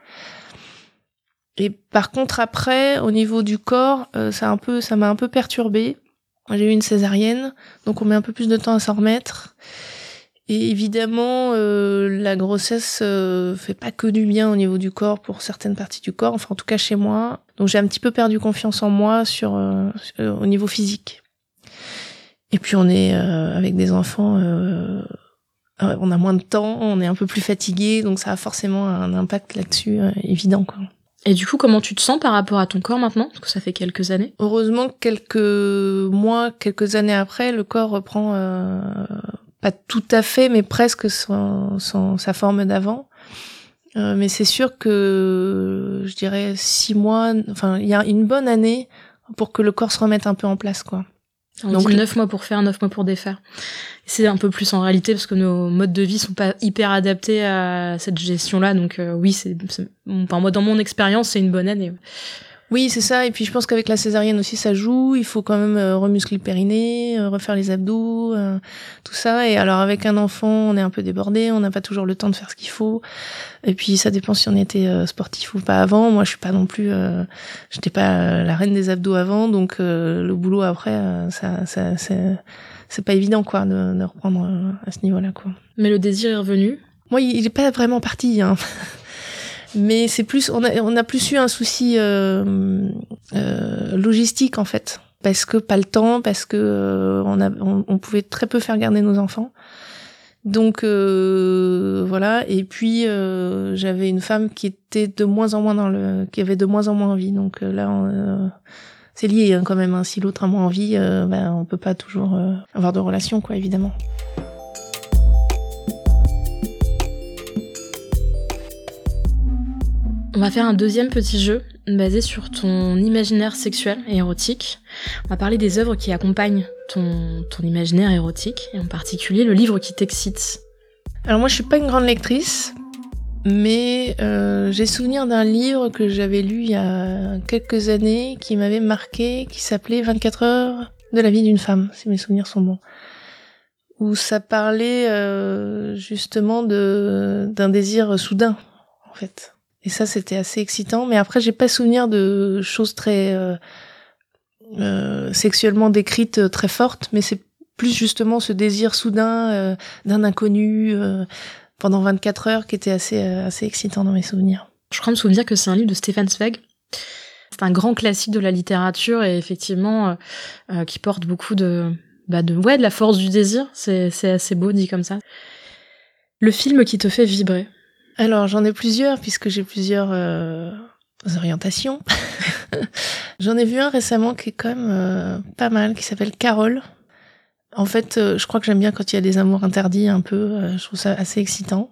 Speaker 3: Et par contre après, au niveau du corps, euh, ça a un peu, ça m'a un peu perturbée. J'ai eu une césarienne, donc on met un peu plus de temps à s'en remettre. Et évidemment, euh, la grossesse euh, fait pas que du bien au niveau du corps pour certaines parties du corps, enfin en tout cas chez moi. Donc j'ai un petit peu perdu confiance en moi sur, euh, sur au niveau physique. Et puis on est euh, avec des enfants, euh, on a moins de temps, on est un peu plus fatigué, donc ça a forcément un impact là-dessus euh, évident, quoi.
Speaker 2: Et du coup, comment tu te sens par rapport à ton corps maintenant? Parce que ça fait quelques années.
Speaker 3: Heureusement, quelques mois, quelques années après, le corps reprend euh, pas tout à fait, mais presque son, son, sa forme d'avant. Euh, mais c'est sûr que, je dirais, six mois, enfin, il y a une bonne année pour que le corps se remette un peu en place, quoi.
Speaker 2: On
Speaker 3: Donc,
Speaker 2: dit neuf mois pour faire, neuf mois pour défaire. C'est un peu plus en réalité parce que nos modes de vie sont pas hyper adaptés à cette gestion-là. Donc euh, oui, c'est, c'est, enfin moi dans mon expérience, c'est une bonne année.
Speaker 3: Oui, c'est ça. Et puis je pense qu'avec la césarienne aussi, ça joue. Il faut quand même euh, remuscler le périnée, euh, refaire les abdos, euh, tout ça. Et alors avec un enfant, on est un peu débordé, on n'a pas toujours le temps de faire ce qu'il faut. Et puis ça dépend si on était euh, sportif ou pas avant. Moi, je suis pas non plus, euh, j'étais pas euh, la reine des abdos avant, donc euh, le boulot après, euh, ça, ça, c'est, c'est pas évident quoi de, de reprendre euh, à ce niveau-là quoi.
Speaker 2: Mais le désir est revenu.
Speaker 3: Moi, il est pas vraiment parti. Hein. Mais c'est plus, on a, on a plus eu un souci euh, euh, logistique en fait, parce que pas le temps, parce que euh, on a, on, on pouvait très peu faire garder nos enfants. Donc euh, voilà. Et puis euh, j'avais une femme qui était de moins en moins dans le, qui avait de moins en moins envie. Donc euh, là, on, euh, c'est lié hein, quand même. Hein. Si l'autre a moins envie, euh, ben on peut pas toujours euh, avoir de relation, quoi, évidemment.
Speaker 2: On va faire un deuxième petit jeu basé sur ton imaginaire sexuel et érotique. On va parler des œuvres qui accompagnent ton, ton imaginaire érotique, et en particulier le livre qui t'excite.
Speaker 3: Alors moi, je suis pas une grande lectrice, mais euh, j'ai souvenir d'un livre que j'avais lu il y a quelques années, qui m'avait marqué, qui s'appelait vingt-quatre heures de la vie d'une femme, si mes souvenirs sont bons. Où ça parlait euh, justement de d'un désir soudain, en fait. Et ça, c'était assez excitant. Mais après, j'ai pas souvenir de choses très euh, euh, sexuellement décrites très fortes. Mais c'est plus justement ce désir soudain euh, d'un inconnu euh, pendant vingt-quatre heures qui était assez euh, assez excitant dans mes souvenirs.
Speaker 2: Je crois me souvenir que c'est un livre de Stefan Zweig. C'est un grand classique de la littérature et effectivement euh, euh, qui porte beaucoup de bah de ouais de la force du désir. C'est c'est assez beau dit comme ça. Le film qui te fait vibrer.
Speaker 3: Alors, j'en ai plusieurs, puisque j'ai plusieurs euh, orientations. J'en ai vu un récemment qui est quand même euh, pas mal, qui s'appelle Carole. En fait, euh, je crois que j'aime bien quand il y a des amours interdits, un peu. Euh, je trouve ça assez excitant.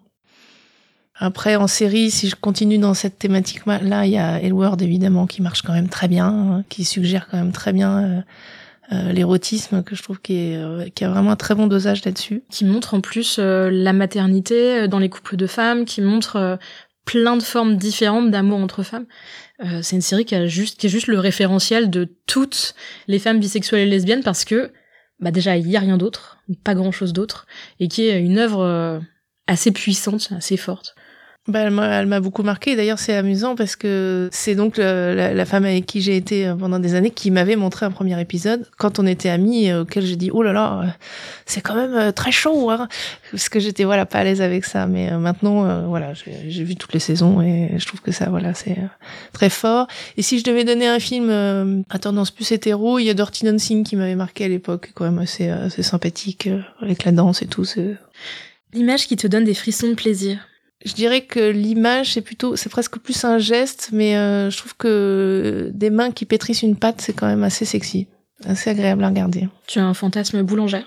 Speaker 3: Après, en série, si je continue dans cette thématique-là, il y a Elward, évidemment, qui marche quand même très bien, hein, qui suggère quand même très bien euh, euh, l'érotisme, que je trouve qui est euh, qui a vraiment un très bon dosage là-dessus.
Speaker 2: Qui montre en plus euh, la maternité dans les couples de femmes, qui montre euh, plein de formes différentes d'amour entre femmes. Euh, c'est une série qui, a juste, qui est juste le référentiel de toutes les femmes bisexuelles et lesbiennes parce que bah déjà il y a rien d'autre, pas grand-chose d'autre, et qui est une œuvre euh, assez puissante, assez forte.
Speaker 3: Bah, elle m'a, elle m'a beaucoup marqué. D'ailleurs, c'est amusant parce que c'est donc le, la, la femme avec qui j'ai été pendant des années qui m'avait montré un premier épisode quand on était amis, auquel j'ai dit oh là là, c'est quand même très chaud, hein, parce que j'étais voilà pas à l'aise avec ça. Mais maintenant, euh, voilà, j'ai, j'ai vu toutes les saisons et je trouve que ça, voilà, c'est très fort. Et si je devais donner un film euh, à tendance plus hétéro, il y a Dirty Dancing qui m'avait marqué à l'époque, quand même assez, assez sympathique euh, avec la danse et tout. C'est...
Speaker 2: L'image qui te donne des frissons de plaisir.
Speaker 3: Je dirais que l'image, c'est plutôt, c'est presque plus un geste, mais euh, je trouve que des mains qui pétrissent une pâte, c'est quand même assez sexy, assez agréable à regarder.
Speaker 2: Tu as un fantasme boulangère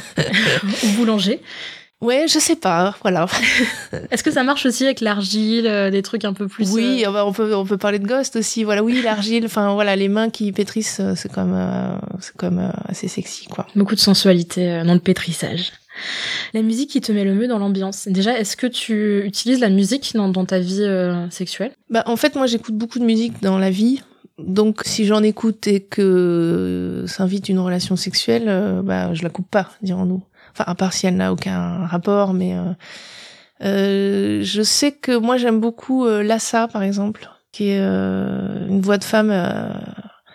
Speaker 2: ou boulanger?
Speaker 3: Ouais, je sais pas, voilà.
Speaker 2: Est-ce que ça marche aussi avec l'argile, euh, des trucs un peu plus...
Speaker 3: Oui,
Speaker 2: euh...
Speaker 3: on peut on peut parler de Ghost aussi. Voilà, oui, l'argile, enfin voilà, les mains qui pétrissent, c'est quand même euh, c'est quand même euh, assez sexy, quoi.
Speaker 2: Beaucoup de sensualité euh, dans le pétrissage. La musique qui te met le mieux dans l'ambiance. Déjà, est-ce que tu utilises la musique dans, dans ta vie euh, sexuelle?
Speaker 3: Bah, en fait, moi, j'écoute beaucoup de musique dans la vie. Donc, si j'en écoute et que ça invite une relation sexuelle, euh, bah, je la coupe pas, dirons-nous. Enfin, à part si elle n'a aucun rapport, mais euh, euh, je sais que moi, j'aime beaucoup euh, Lassa, par exemple, qui est euh, une voix de femme euh,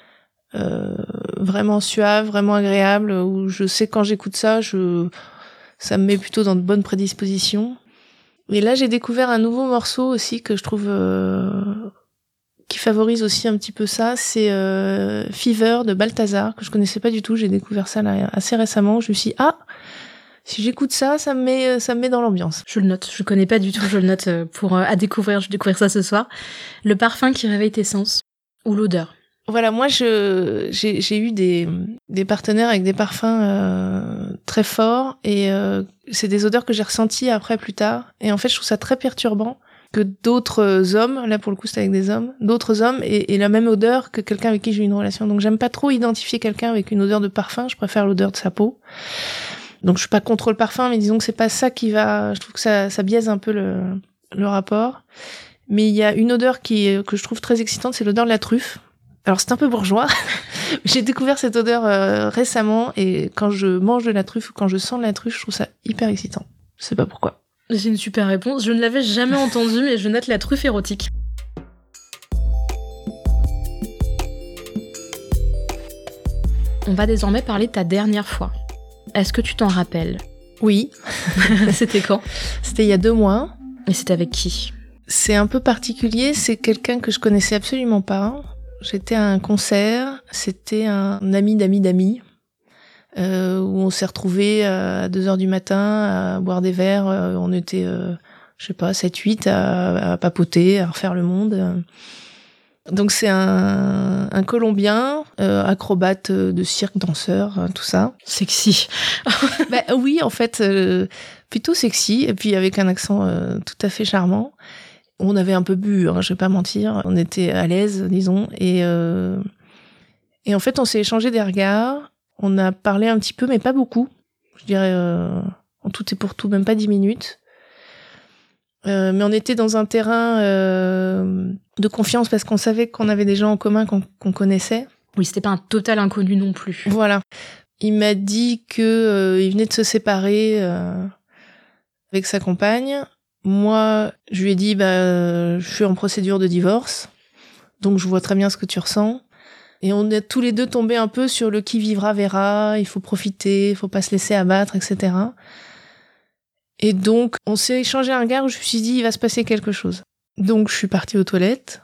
Speaker 3: euh, vraiment suave, vraiment agréable, où je sais quand j'écoute ça, je... ça me met plutôt dans de bonnes prédispositions. Et là, j'ai découvert un nouveau morceau aussi que je trouve euh, qui favorise aussi un petit peu ça. C'est euh, Fever de Balthazar, que je connaissais pas du tout. J'ai découvert ça là assez récemment. Je me suis dit, ah, si j'écoute ça, ça me met, ça me met dans l'ambiance.
Speaker 2: Je le note. Je connais pas du tout. Je le note pour euh, à découvrir. Je vais découvrir ça ce soir. Le parfum qui réveille tes sens ou l'odeur.
Speaker 3: Voilà, moi je j'ai j'ai eu des des partenaires avec des parfums euh, très forts et euh, c'est des odeurs que j'ai ressenties après plus tard et en fait je trouve ça très perturbant que d'autres hommes, là pour le coup c'était avec des hommes, d'autres hommes aient, aient la même odeur que quelqu'un avec qui j'ai eu une relation. Donc j'aime pas trop identifier quelqu'un avec une odeur de parfum, je préfère l'odeur de sa peau. Donc je suis pas contre le parfum, mais disons que c'est pas ça qui va, je trouve que ça ça biaise un peu le le rapport. Mais il y a une odeur qui que je trouve très excitante, c'est l'odeur de la truffe. Alors c'est un peu bourgeois. J'ai découvert cette odeur euh, récemment et quand je mange de la truffe ou quand je sens de la truffe, je trouve ça hyper excitant. Je sais pas pourquoi.
Speaker 2: C'est une super réponse. Je ne l'avais jamais entendue, mais je note la truffe érotique. On va désormais parler de ta dernière fois. Est-ce que tu t'en rappelles ?
Speaker 3: Oui.
Speaker 2: C'était quand ?
Speaker 3: C'était il y a deux mois.
Speaker 2: Et c'était avec qui ?
Speaker 3: C'est un peu particulier, c'est quelqu'un que je connaissais absolument pas. J'étais à un concert, c'était un ami d'amis d'amis, euh, où on s'est retrouvés à deux heures du matin à boire des verres. Euh, on était, euh, je sais pas, sept huit à, à papoter, à refaire le monde. Donc c'est un, un Colombien, euh, acrobate de cirque, danseur, tout ça.
Speaker 2: Sexy.
Speaker 3: Bah oui, en fait, euh, plutôt sexy, et puis avec un accent euh, tout à fait charmant. On avait un peu bu, hein, je vais pas mentir. On était à l'aise, disons. Et, euh, et en fait, on s'est échangé des regards. On a parlé un petit peu, mais pas beaucoup. Je dirais, euh, en tout et pour tout, même pas dix minutes. Euh, mais on était dans un terrain euh, de confiance parce qu'on savait qu'on avait des gens en commun qu'on, qu'on connaissait.
Speaker 2: Oui, c'était pas un total inconnu non plus.
Speaker 3: Voilà. Il m'a dit que euh, il venait de se séparer euh, avec sa compagne. Moi, je lui ai dit, bah, je suis en procédure de divorce, donc je vois très bien ce que tu ressens. Et on est tous les deux tombés un peu sur le qui vivra verra, il faut profiter, il faut pas se laisser abattre, et cetera. Et donc, on s'est échangé un regard où je me suis dit, il va se passer quelque chose. Donc, je suis partie aux toilettes,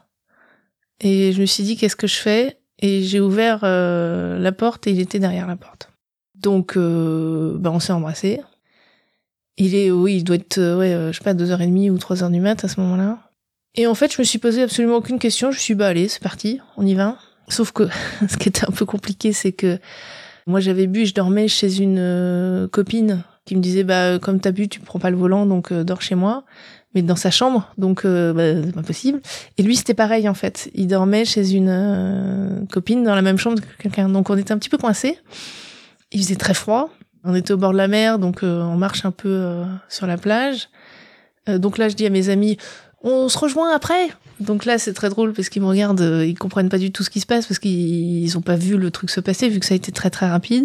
Speaker 3: et je me suis dit, qu'est-ce que je fais ? Et j'ai ouvert euh, la porte, et il était derrière la porte. Donc, euh, bah, on s'est embrassés. Il est, oui, il doit être, ouais, euh, je sais pas, deux heures trente ou trois heures du mat à ce moment-là. Et en fait, je me suis posé absolument aucune question. Je me suis dit, bah, allez, c'est parti, on y va. Sauf que, ce qui était un peu compliqué, c'est que moi, j'avais bu et je dormais chez une euh, copine qui me disait, bah, comme t'as bu, tu prends pas le volant, donc euh, dors chez moi. Mais dans sa chambre, donc, euh, bah, c'est pas possible. Et lui, c'était pareil, en fait. Il dormait chez une euh, copine dans la même chambre que quelqu'un. Donc, on était un petit peu coincés. Il faisait très froid. On était au bord de la mer, donc euh, on marche un peu euh, sur la plage. Euh, donc là, je dis à mes amis, on se rejoint après. Donc là, c'est très drôle parce qu'ils me regardent, euh, ils comprennent pas du tout ce qui se passe parce qu'ils ils ont pas vu le truc se passer vu que ça a été très très rapide.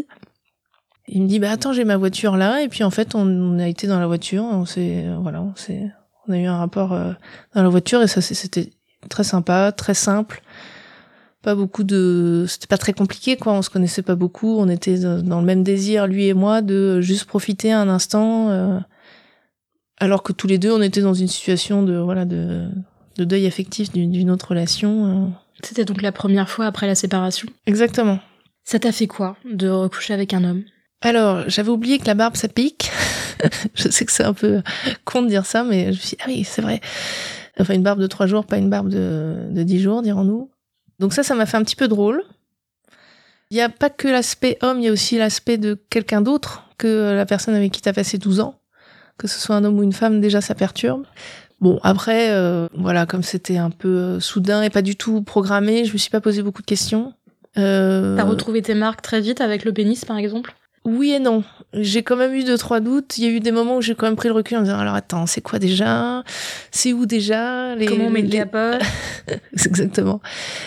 Speaker 3: Il me dit, bah attends, j'ai ma voiture là. Et puis en fait, on, on a été dans la voiture, on s'est, euh, voilà, on s'est, on a eu un rapport euh, dans la voiture et ça, c'était très sympa, très simple. Pas beaucoup de, c'était pas très compliqué quoi, on se connaissait pas beaucoup, on était dans le même désir lui et moi de juste profiter un instant euh, alors que tous les deux on était dans une situation de voilà de de deuil affectif d'une, d'une autre relation.
Speaker 2: C'était donc la première fois après la séparation.
Speaker 3: Exactement.
Speaker 2: Ça t'a fait quoi de recoucher avec un homme ?
Speaker 3: Alors, j'avais oublié que la barbe ça pique. Je sais que c'est un peu con de dire ça mais je me suis dit, ah oui, c'est vrai. Enfin une barbe de trois jours, pas une barbe de de dix jours, dirons-nous. Donc ça, ça m'a fait un petit peu drôle. Il n'y a pas que l'aspect homme, il y a aussi l'aspect de quelqu'un d'autre que la personne avec qui t'as passé douze ans. Que ce soit un homme ou une femme, déjà, ça perturbe. Bon, après, euh, voilà, comme c'était un peu euh, soudain et pas du tout programmé, je me suis pas posé beaucoup de questions. Euh...
Speaker 2: T'as retrouvé tes marques très vite avec le pénis, par exemple ?
Speaker 3: Oui et non. J'ai quand même eu deux, trois doutes. Il y a eu des moments où j'ai quand même pris le recul en me disant, alors attends, c'est quoi déjà ? C'est où déjà ? Les,
Speaker 2: Comment on met le
Speaker 3: les...
Speaker 2: capote ?
Speaker 3: C'est exactement.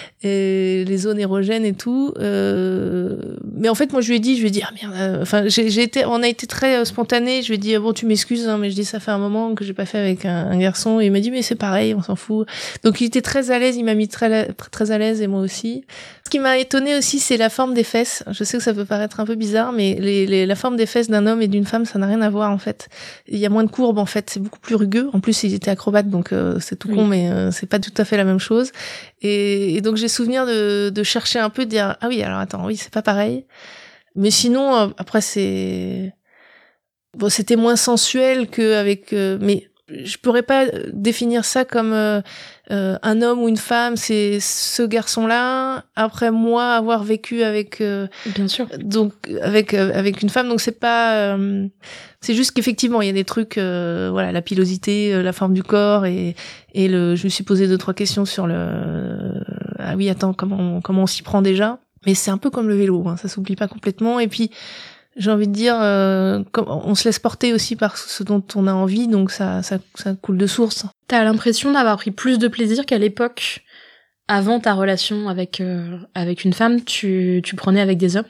Speaker 3: Et les zones érogènes et tout. Euh... Mais en fait, moi, je lui ai dit, je lui ai dit, ah merde. Enfin, j'ai, j'ai été, on a été très spontané. Je lui ai dit, ah, bon, tu m'excuses, hein, mais je dis, ça fait un moment que j'ai pas fait avec un, un garçon. Et il m'a dit, mais c'est pareil, on s'en fout. Donc, il était très à l'aise. Il m'a mis très, très à l'aise et moi aussi. qui m'a étonnée aussi, c'est la forme des fesses. Je sais que ça peut paraître un peu bizarre, mais les, les, la forme des fesses d'un homme et d'une femme, ça n'a rien à voir en fait. Il y a moins de courbes en fait, c'est beaucoup plus rugueux. En plus, il était acrobate, donc euh, c'est tout oui. con, mais euh, c'est pas tout à fait la même chose. Et, et donc j'ai souvenir de, de chercher un peu, de dire ah oui, alors attends, oui, c'est pas pareil. Mais sinon, euh, après c'est bon, c'était moins sensuel qu'avec, euh, mais je pourrais pas définir ça comme euh, euh, un homme ou une femme, c'est ce garçon-là après moi avoir vécu avec euh,
Speaker 2: bien sûr
Speaker 3: donc avec euh, avec une femme, donc c'est pas euh, c'est juste qu'effectivement il y a des trucs euh, voilà, la pilosité, euh, la forme du corps et et le je me suis posé deux trois questions sur le euh, ah oui attends comment on, comment on s'y prend déjà, mais c'est un peu comme le vélo, hein, ça s'oublie pas complètement. Et puis j'ai envie de dire, euh, on se laisse porter aussi par ce dont on a envie, donc ça, ça, ça coule de source.
Speaker 2: T'as l'impression d'avoir pris plus de plaisir qu'à l'époque, avant ta relation avec euh, avec une femme, tu, tu prenais avec des hommes?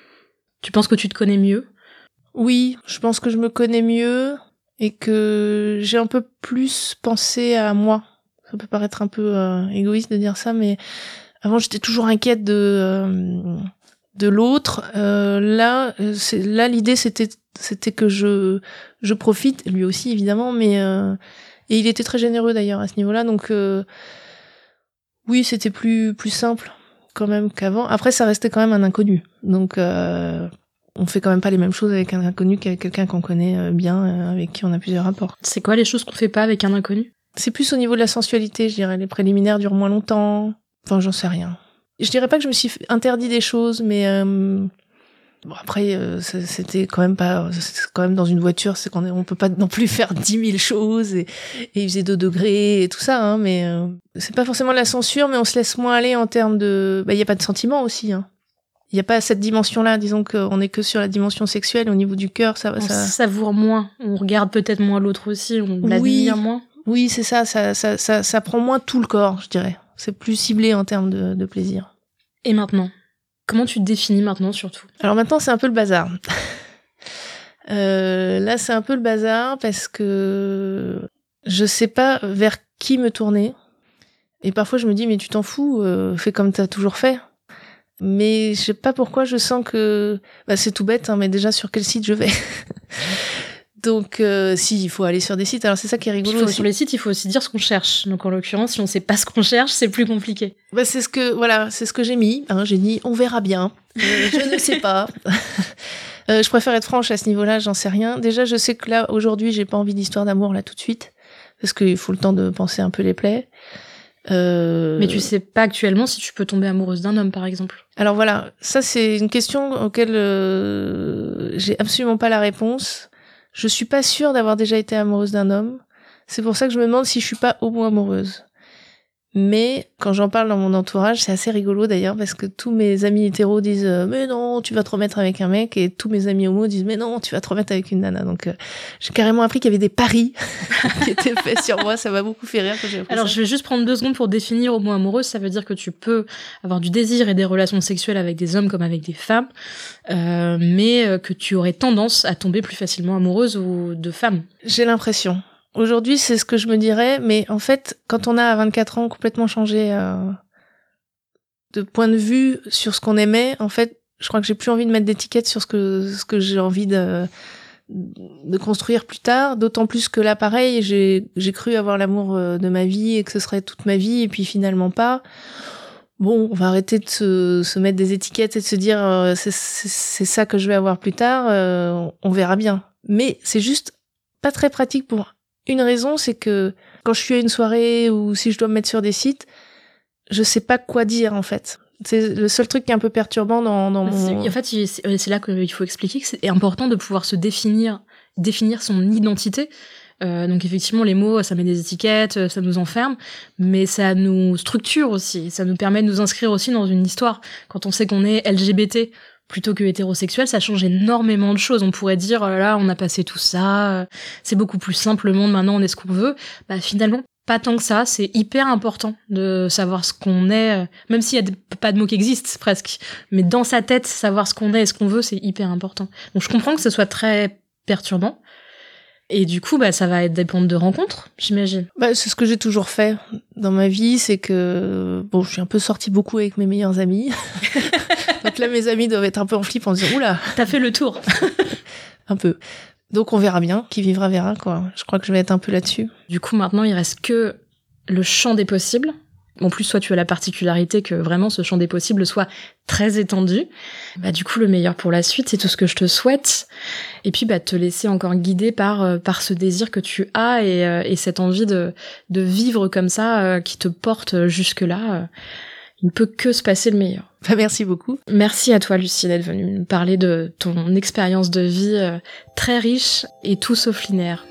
Speaker 2: Tu penses que tu te connais mieux?
Speaker 3: Oui, je pense que je me connais mieux et que j'ai un peu plus pensé à moi. Ça peut paraître un peu euh, égoïste de dire ça, mais avant j'étais toujours inquiète de... Euh, de l'autre. Euh, là, c'est, là l'idée c'était c'était que je je profite, lui aussi évidemment, mais euh, et il était très généreux d'ailleurs à ce niveau-là, donc euh, oui, c'était plus plus simple quand même qu'avant. Après, ça restait quand même un inconnu, donc euh, on fait quand même pas les mêmes choses avec un inconnu qu'avec quelqu'un qu'on connaît bien, euh, avec qui on a plusieurs rapports.
Speaker 2: C'est quoi les choses qu'on fait pas avec un inconnu?
Speaker 3: C'est plus au niveau de la sensualité, je dirais. Les préliminaires durent moins longtemps. Enfin, j'en sais rien. Je dirais pas que je me suis interdit des choses, mais euh, bon après euh, c'était quand même pas, c'est quand même dans une voiture, c'est qu'on est, on peut pas non plus faire dix mille choses et, et il faisait deux degrés et tout ça, hein, mais euh, c'est pas forcément de la censure, mais on se laisse moins aller en termes de, bah il y a pas de sentiment aussi, hein. Il y a pas cette dimension-là, disons qu'on est que sur la dimension sexuelle au niveau du cœur, ça,
Speaker 2: on
Speaker 3: ça
Speaker 2: savoure moins, on regarde peut-être moins l'autre aussi, on l'admire
Speaker 3: oui,
Speaker 2: moins.
Speaker 3: Oui, c'est ça, ça, ça, ça, ça prend moins tout le corps, je dirais. C'est plus ciblé en termes de, de plaisir.
Speaker 2: Et maintenant, comment tu te définis maintenant surtout?
Speaker 3: Alors maintenant, c'est un peu le bazar. euh, là, c'est un peu le bazar parce que je sais pas vers qui me tourner. Et parfois, je me dis, mais tu t'en fous, euh, fais comme t'as toujours fait. Mais je sais pas pourquoi, je sens que... Bah, c'est tout bête, hein, mais déjà, sur quel site je vais? Donc, euh, si, il faut aller sur des sites. Alors, c'est ça qui est rigolo
Speaker 2: faut,
Speaker 3: aussi.
Speaker 2: Sur les sites, il faut aussi dire ce qu'on cherche. Donc, en l'occurrence, si on sait pas ce qu'on cherche, c'est plus compliqué.
Speaker 3: Bah, c'est ce que, voilà, c'est ce que j'ai mis. Hein, j'ai dit, on verra bien. Euh, je ne sais pas. euh, je préfère être franche à ce niveau-là, j'en sais rien. Déjà, je sais que là, aujourd'hui, j'ai pas envie d'histoire d'amour, là, tout de suite. Parce qu'il faut le temps de penser un peu les plaies. Euh...
Speaker 2: Mais tu sais pas actuellement si tu peux tomber amoureuse d'un homme, par exemple.
Speaker 3: Alors voilà, ça, c'est une question auquel euh, j'ai absolument pas la réponse. Je suis pas sûre d'avoir déjà été amoureuse d'un homme. C'est pour ça que je me demande si je suis pas homo-amoureuse. Mais quand j'en parle dans mon entourage, c'est assez rigolo d'ailleurs, parce que tous mes amis hétéros disent euh, « Mais non, tu vas te remettre avec un mec », et tous mes amis homo disent « Mais non, tu vas te remettre avec une nana ». Donc euh, j'ai carrément appris qu'il y avait des paris qui étaient faits sur moi, ça m'a beaucoup fait rire quand j'ai appris
Speaker 2: Alors
Speaker 3: ça.
Speaker 2: Je vais juste prendre deux secondes pour définir homo-amoureuse. Ça veut dire que tu peux avoir du désir et des relations sexuelles avec des hommes comme avec des femmes, euh, mais que tu aurais tendance à tomber plus facilement amoureuse ou de femmes.
Speaker 3: J'ai l'impression. Aujourd'hui, c'est ce que je me dirais, mais en fait, quand on a à vingt-quatre ans complètement changé euh, de point de vue sur ce qu'on aimait, en fait, je crois que j'ai plus envie de mettre d'étiquette sur ce que ce que j'ai envie de de construire plus tard, d'autant plus que là, pareil, j'ai j'ai cru avoir l'amour de ma vie et que ce serait toute ma vie, et puis finalement pas. Bon, on va arrêter de se, se mettre des étiquettes et de se dire euh, c'est, c'est, c'est ça que je vais avoir plus tard, euh, on verra bien. Mais c'est juste pas très pratique pour une raison, c'est que quand je suis à une soirée ou si je dois me mettre sur des sites, je sais pas quoi dire en fait. C'est le seul truc qui est un peu perturbant dans, dans mon...
Speaker 2: En fait, c'est, c'est là qu'il faut expliquer que c'est important de pouvoir se définir, définir son identité. Euh, donc effectivement, les mots, ça met des étiquettes, ça nous enferme, mais ça nous structure aussi, ça nous permet de nous inscrire aussi dans une histoire. Quand on sait qu'on est L G B T plutôt que hétérosexuel, ça change énormément de choses. On pourrait dire, oh là là, on a passé tout ça, c'est beaucoup plus simple le monde, maintenant on est ce qu'on veut. Bah finalement, pas tant que ça, c'est hyper important de savoir ce qu'on est, même s'il y a des, pas de mots qui existent presque, mais dans sa tête, savoir ce qu'on est et ce qu'on veut, c'est hyper important. Donc je comprends que ce soit très perturbant. Et du coup, bah, ça va dépendre de rencontres, j'imagine.
Speaker 3: Bah, c'est ce que j'ai toujours fait. dans ma vie, c'est que bon, je suis un peu sortie beaucoup avec mes meilleurs amis. Donc là, mes amis doivent être un peu en flip en se disant oula,
Speaker 2: t'as fait le tour.
Speaker 3: un peu. Donc on verra bien, qui vivra verra quoi. Je crois que je vais être un peu là-dessus.
Speaker 2: Du coup, maintenant, il reste que le champ des possibles. En plus, toi, tu as la particularité que vraiment ce champ des possibles soit très étendu. Bah, du coup, le meilleur pour la suite, c'est tout ce que je te souhaite. Et puis, bah, te laisser encore guider par, euh, par ce désir que tu as et, euh, et cette envie de, de vivre comme ça, euh, qui te porte jusque-là. Euh, il ne peut que se passer le meilleur.
Speaker 3: Bah, merci beaucoup.
Speaker 2: Merci à toi, Lucie, d'être venue me parler de ton expérience de vie euh, très riche et tout sauf linéaire.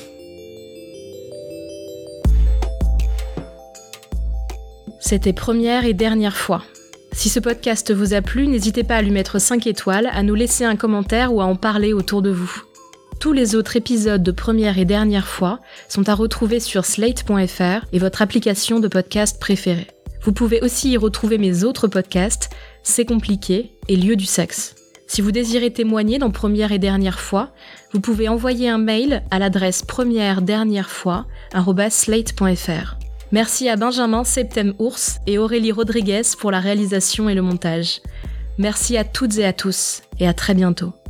Speaker 2: C'était première et dernière fois. Si ce podcast vous a plu, n'hésitez pas à lui mettre cinq étoiles, à nous laisser un commentaire ou à en parler autour de vous. Tous les autres épisodes de première et dernière fois sont à retrouver sur slate point f r et votre application de podcast préférée. Vous pouvez aussi y retrouver mes autres podcasts, C'est compliqué et Lieu du sexe. Si vous désirez témoigner dans première et dernière fois, vous pouvez envoyer un mail à l'adresse première dernière fois arobase slate point f r. Merci à Benjamin Septem-Ours et Aurélie Rodriguez pour la réalisation et le montage. Merci à toutes et à tous, et à très bientôt.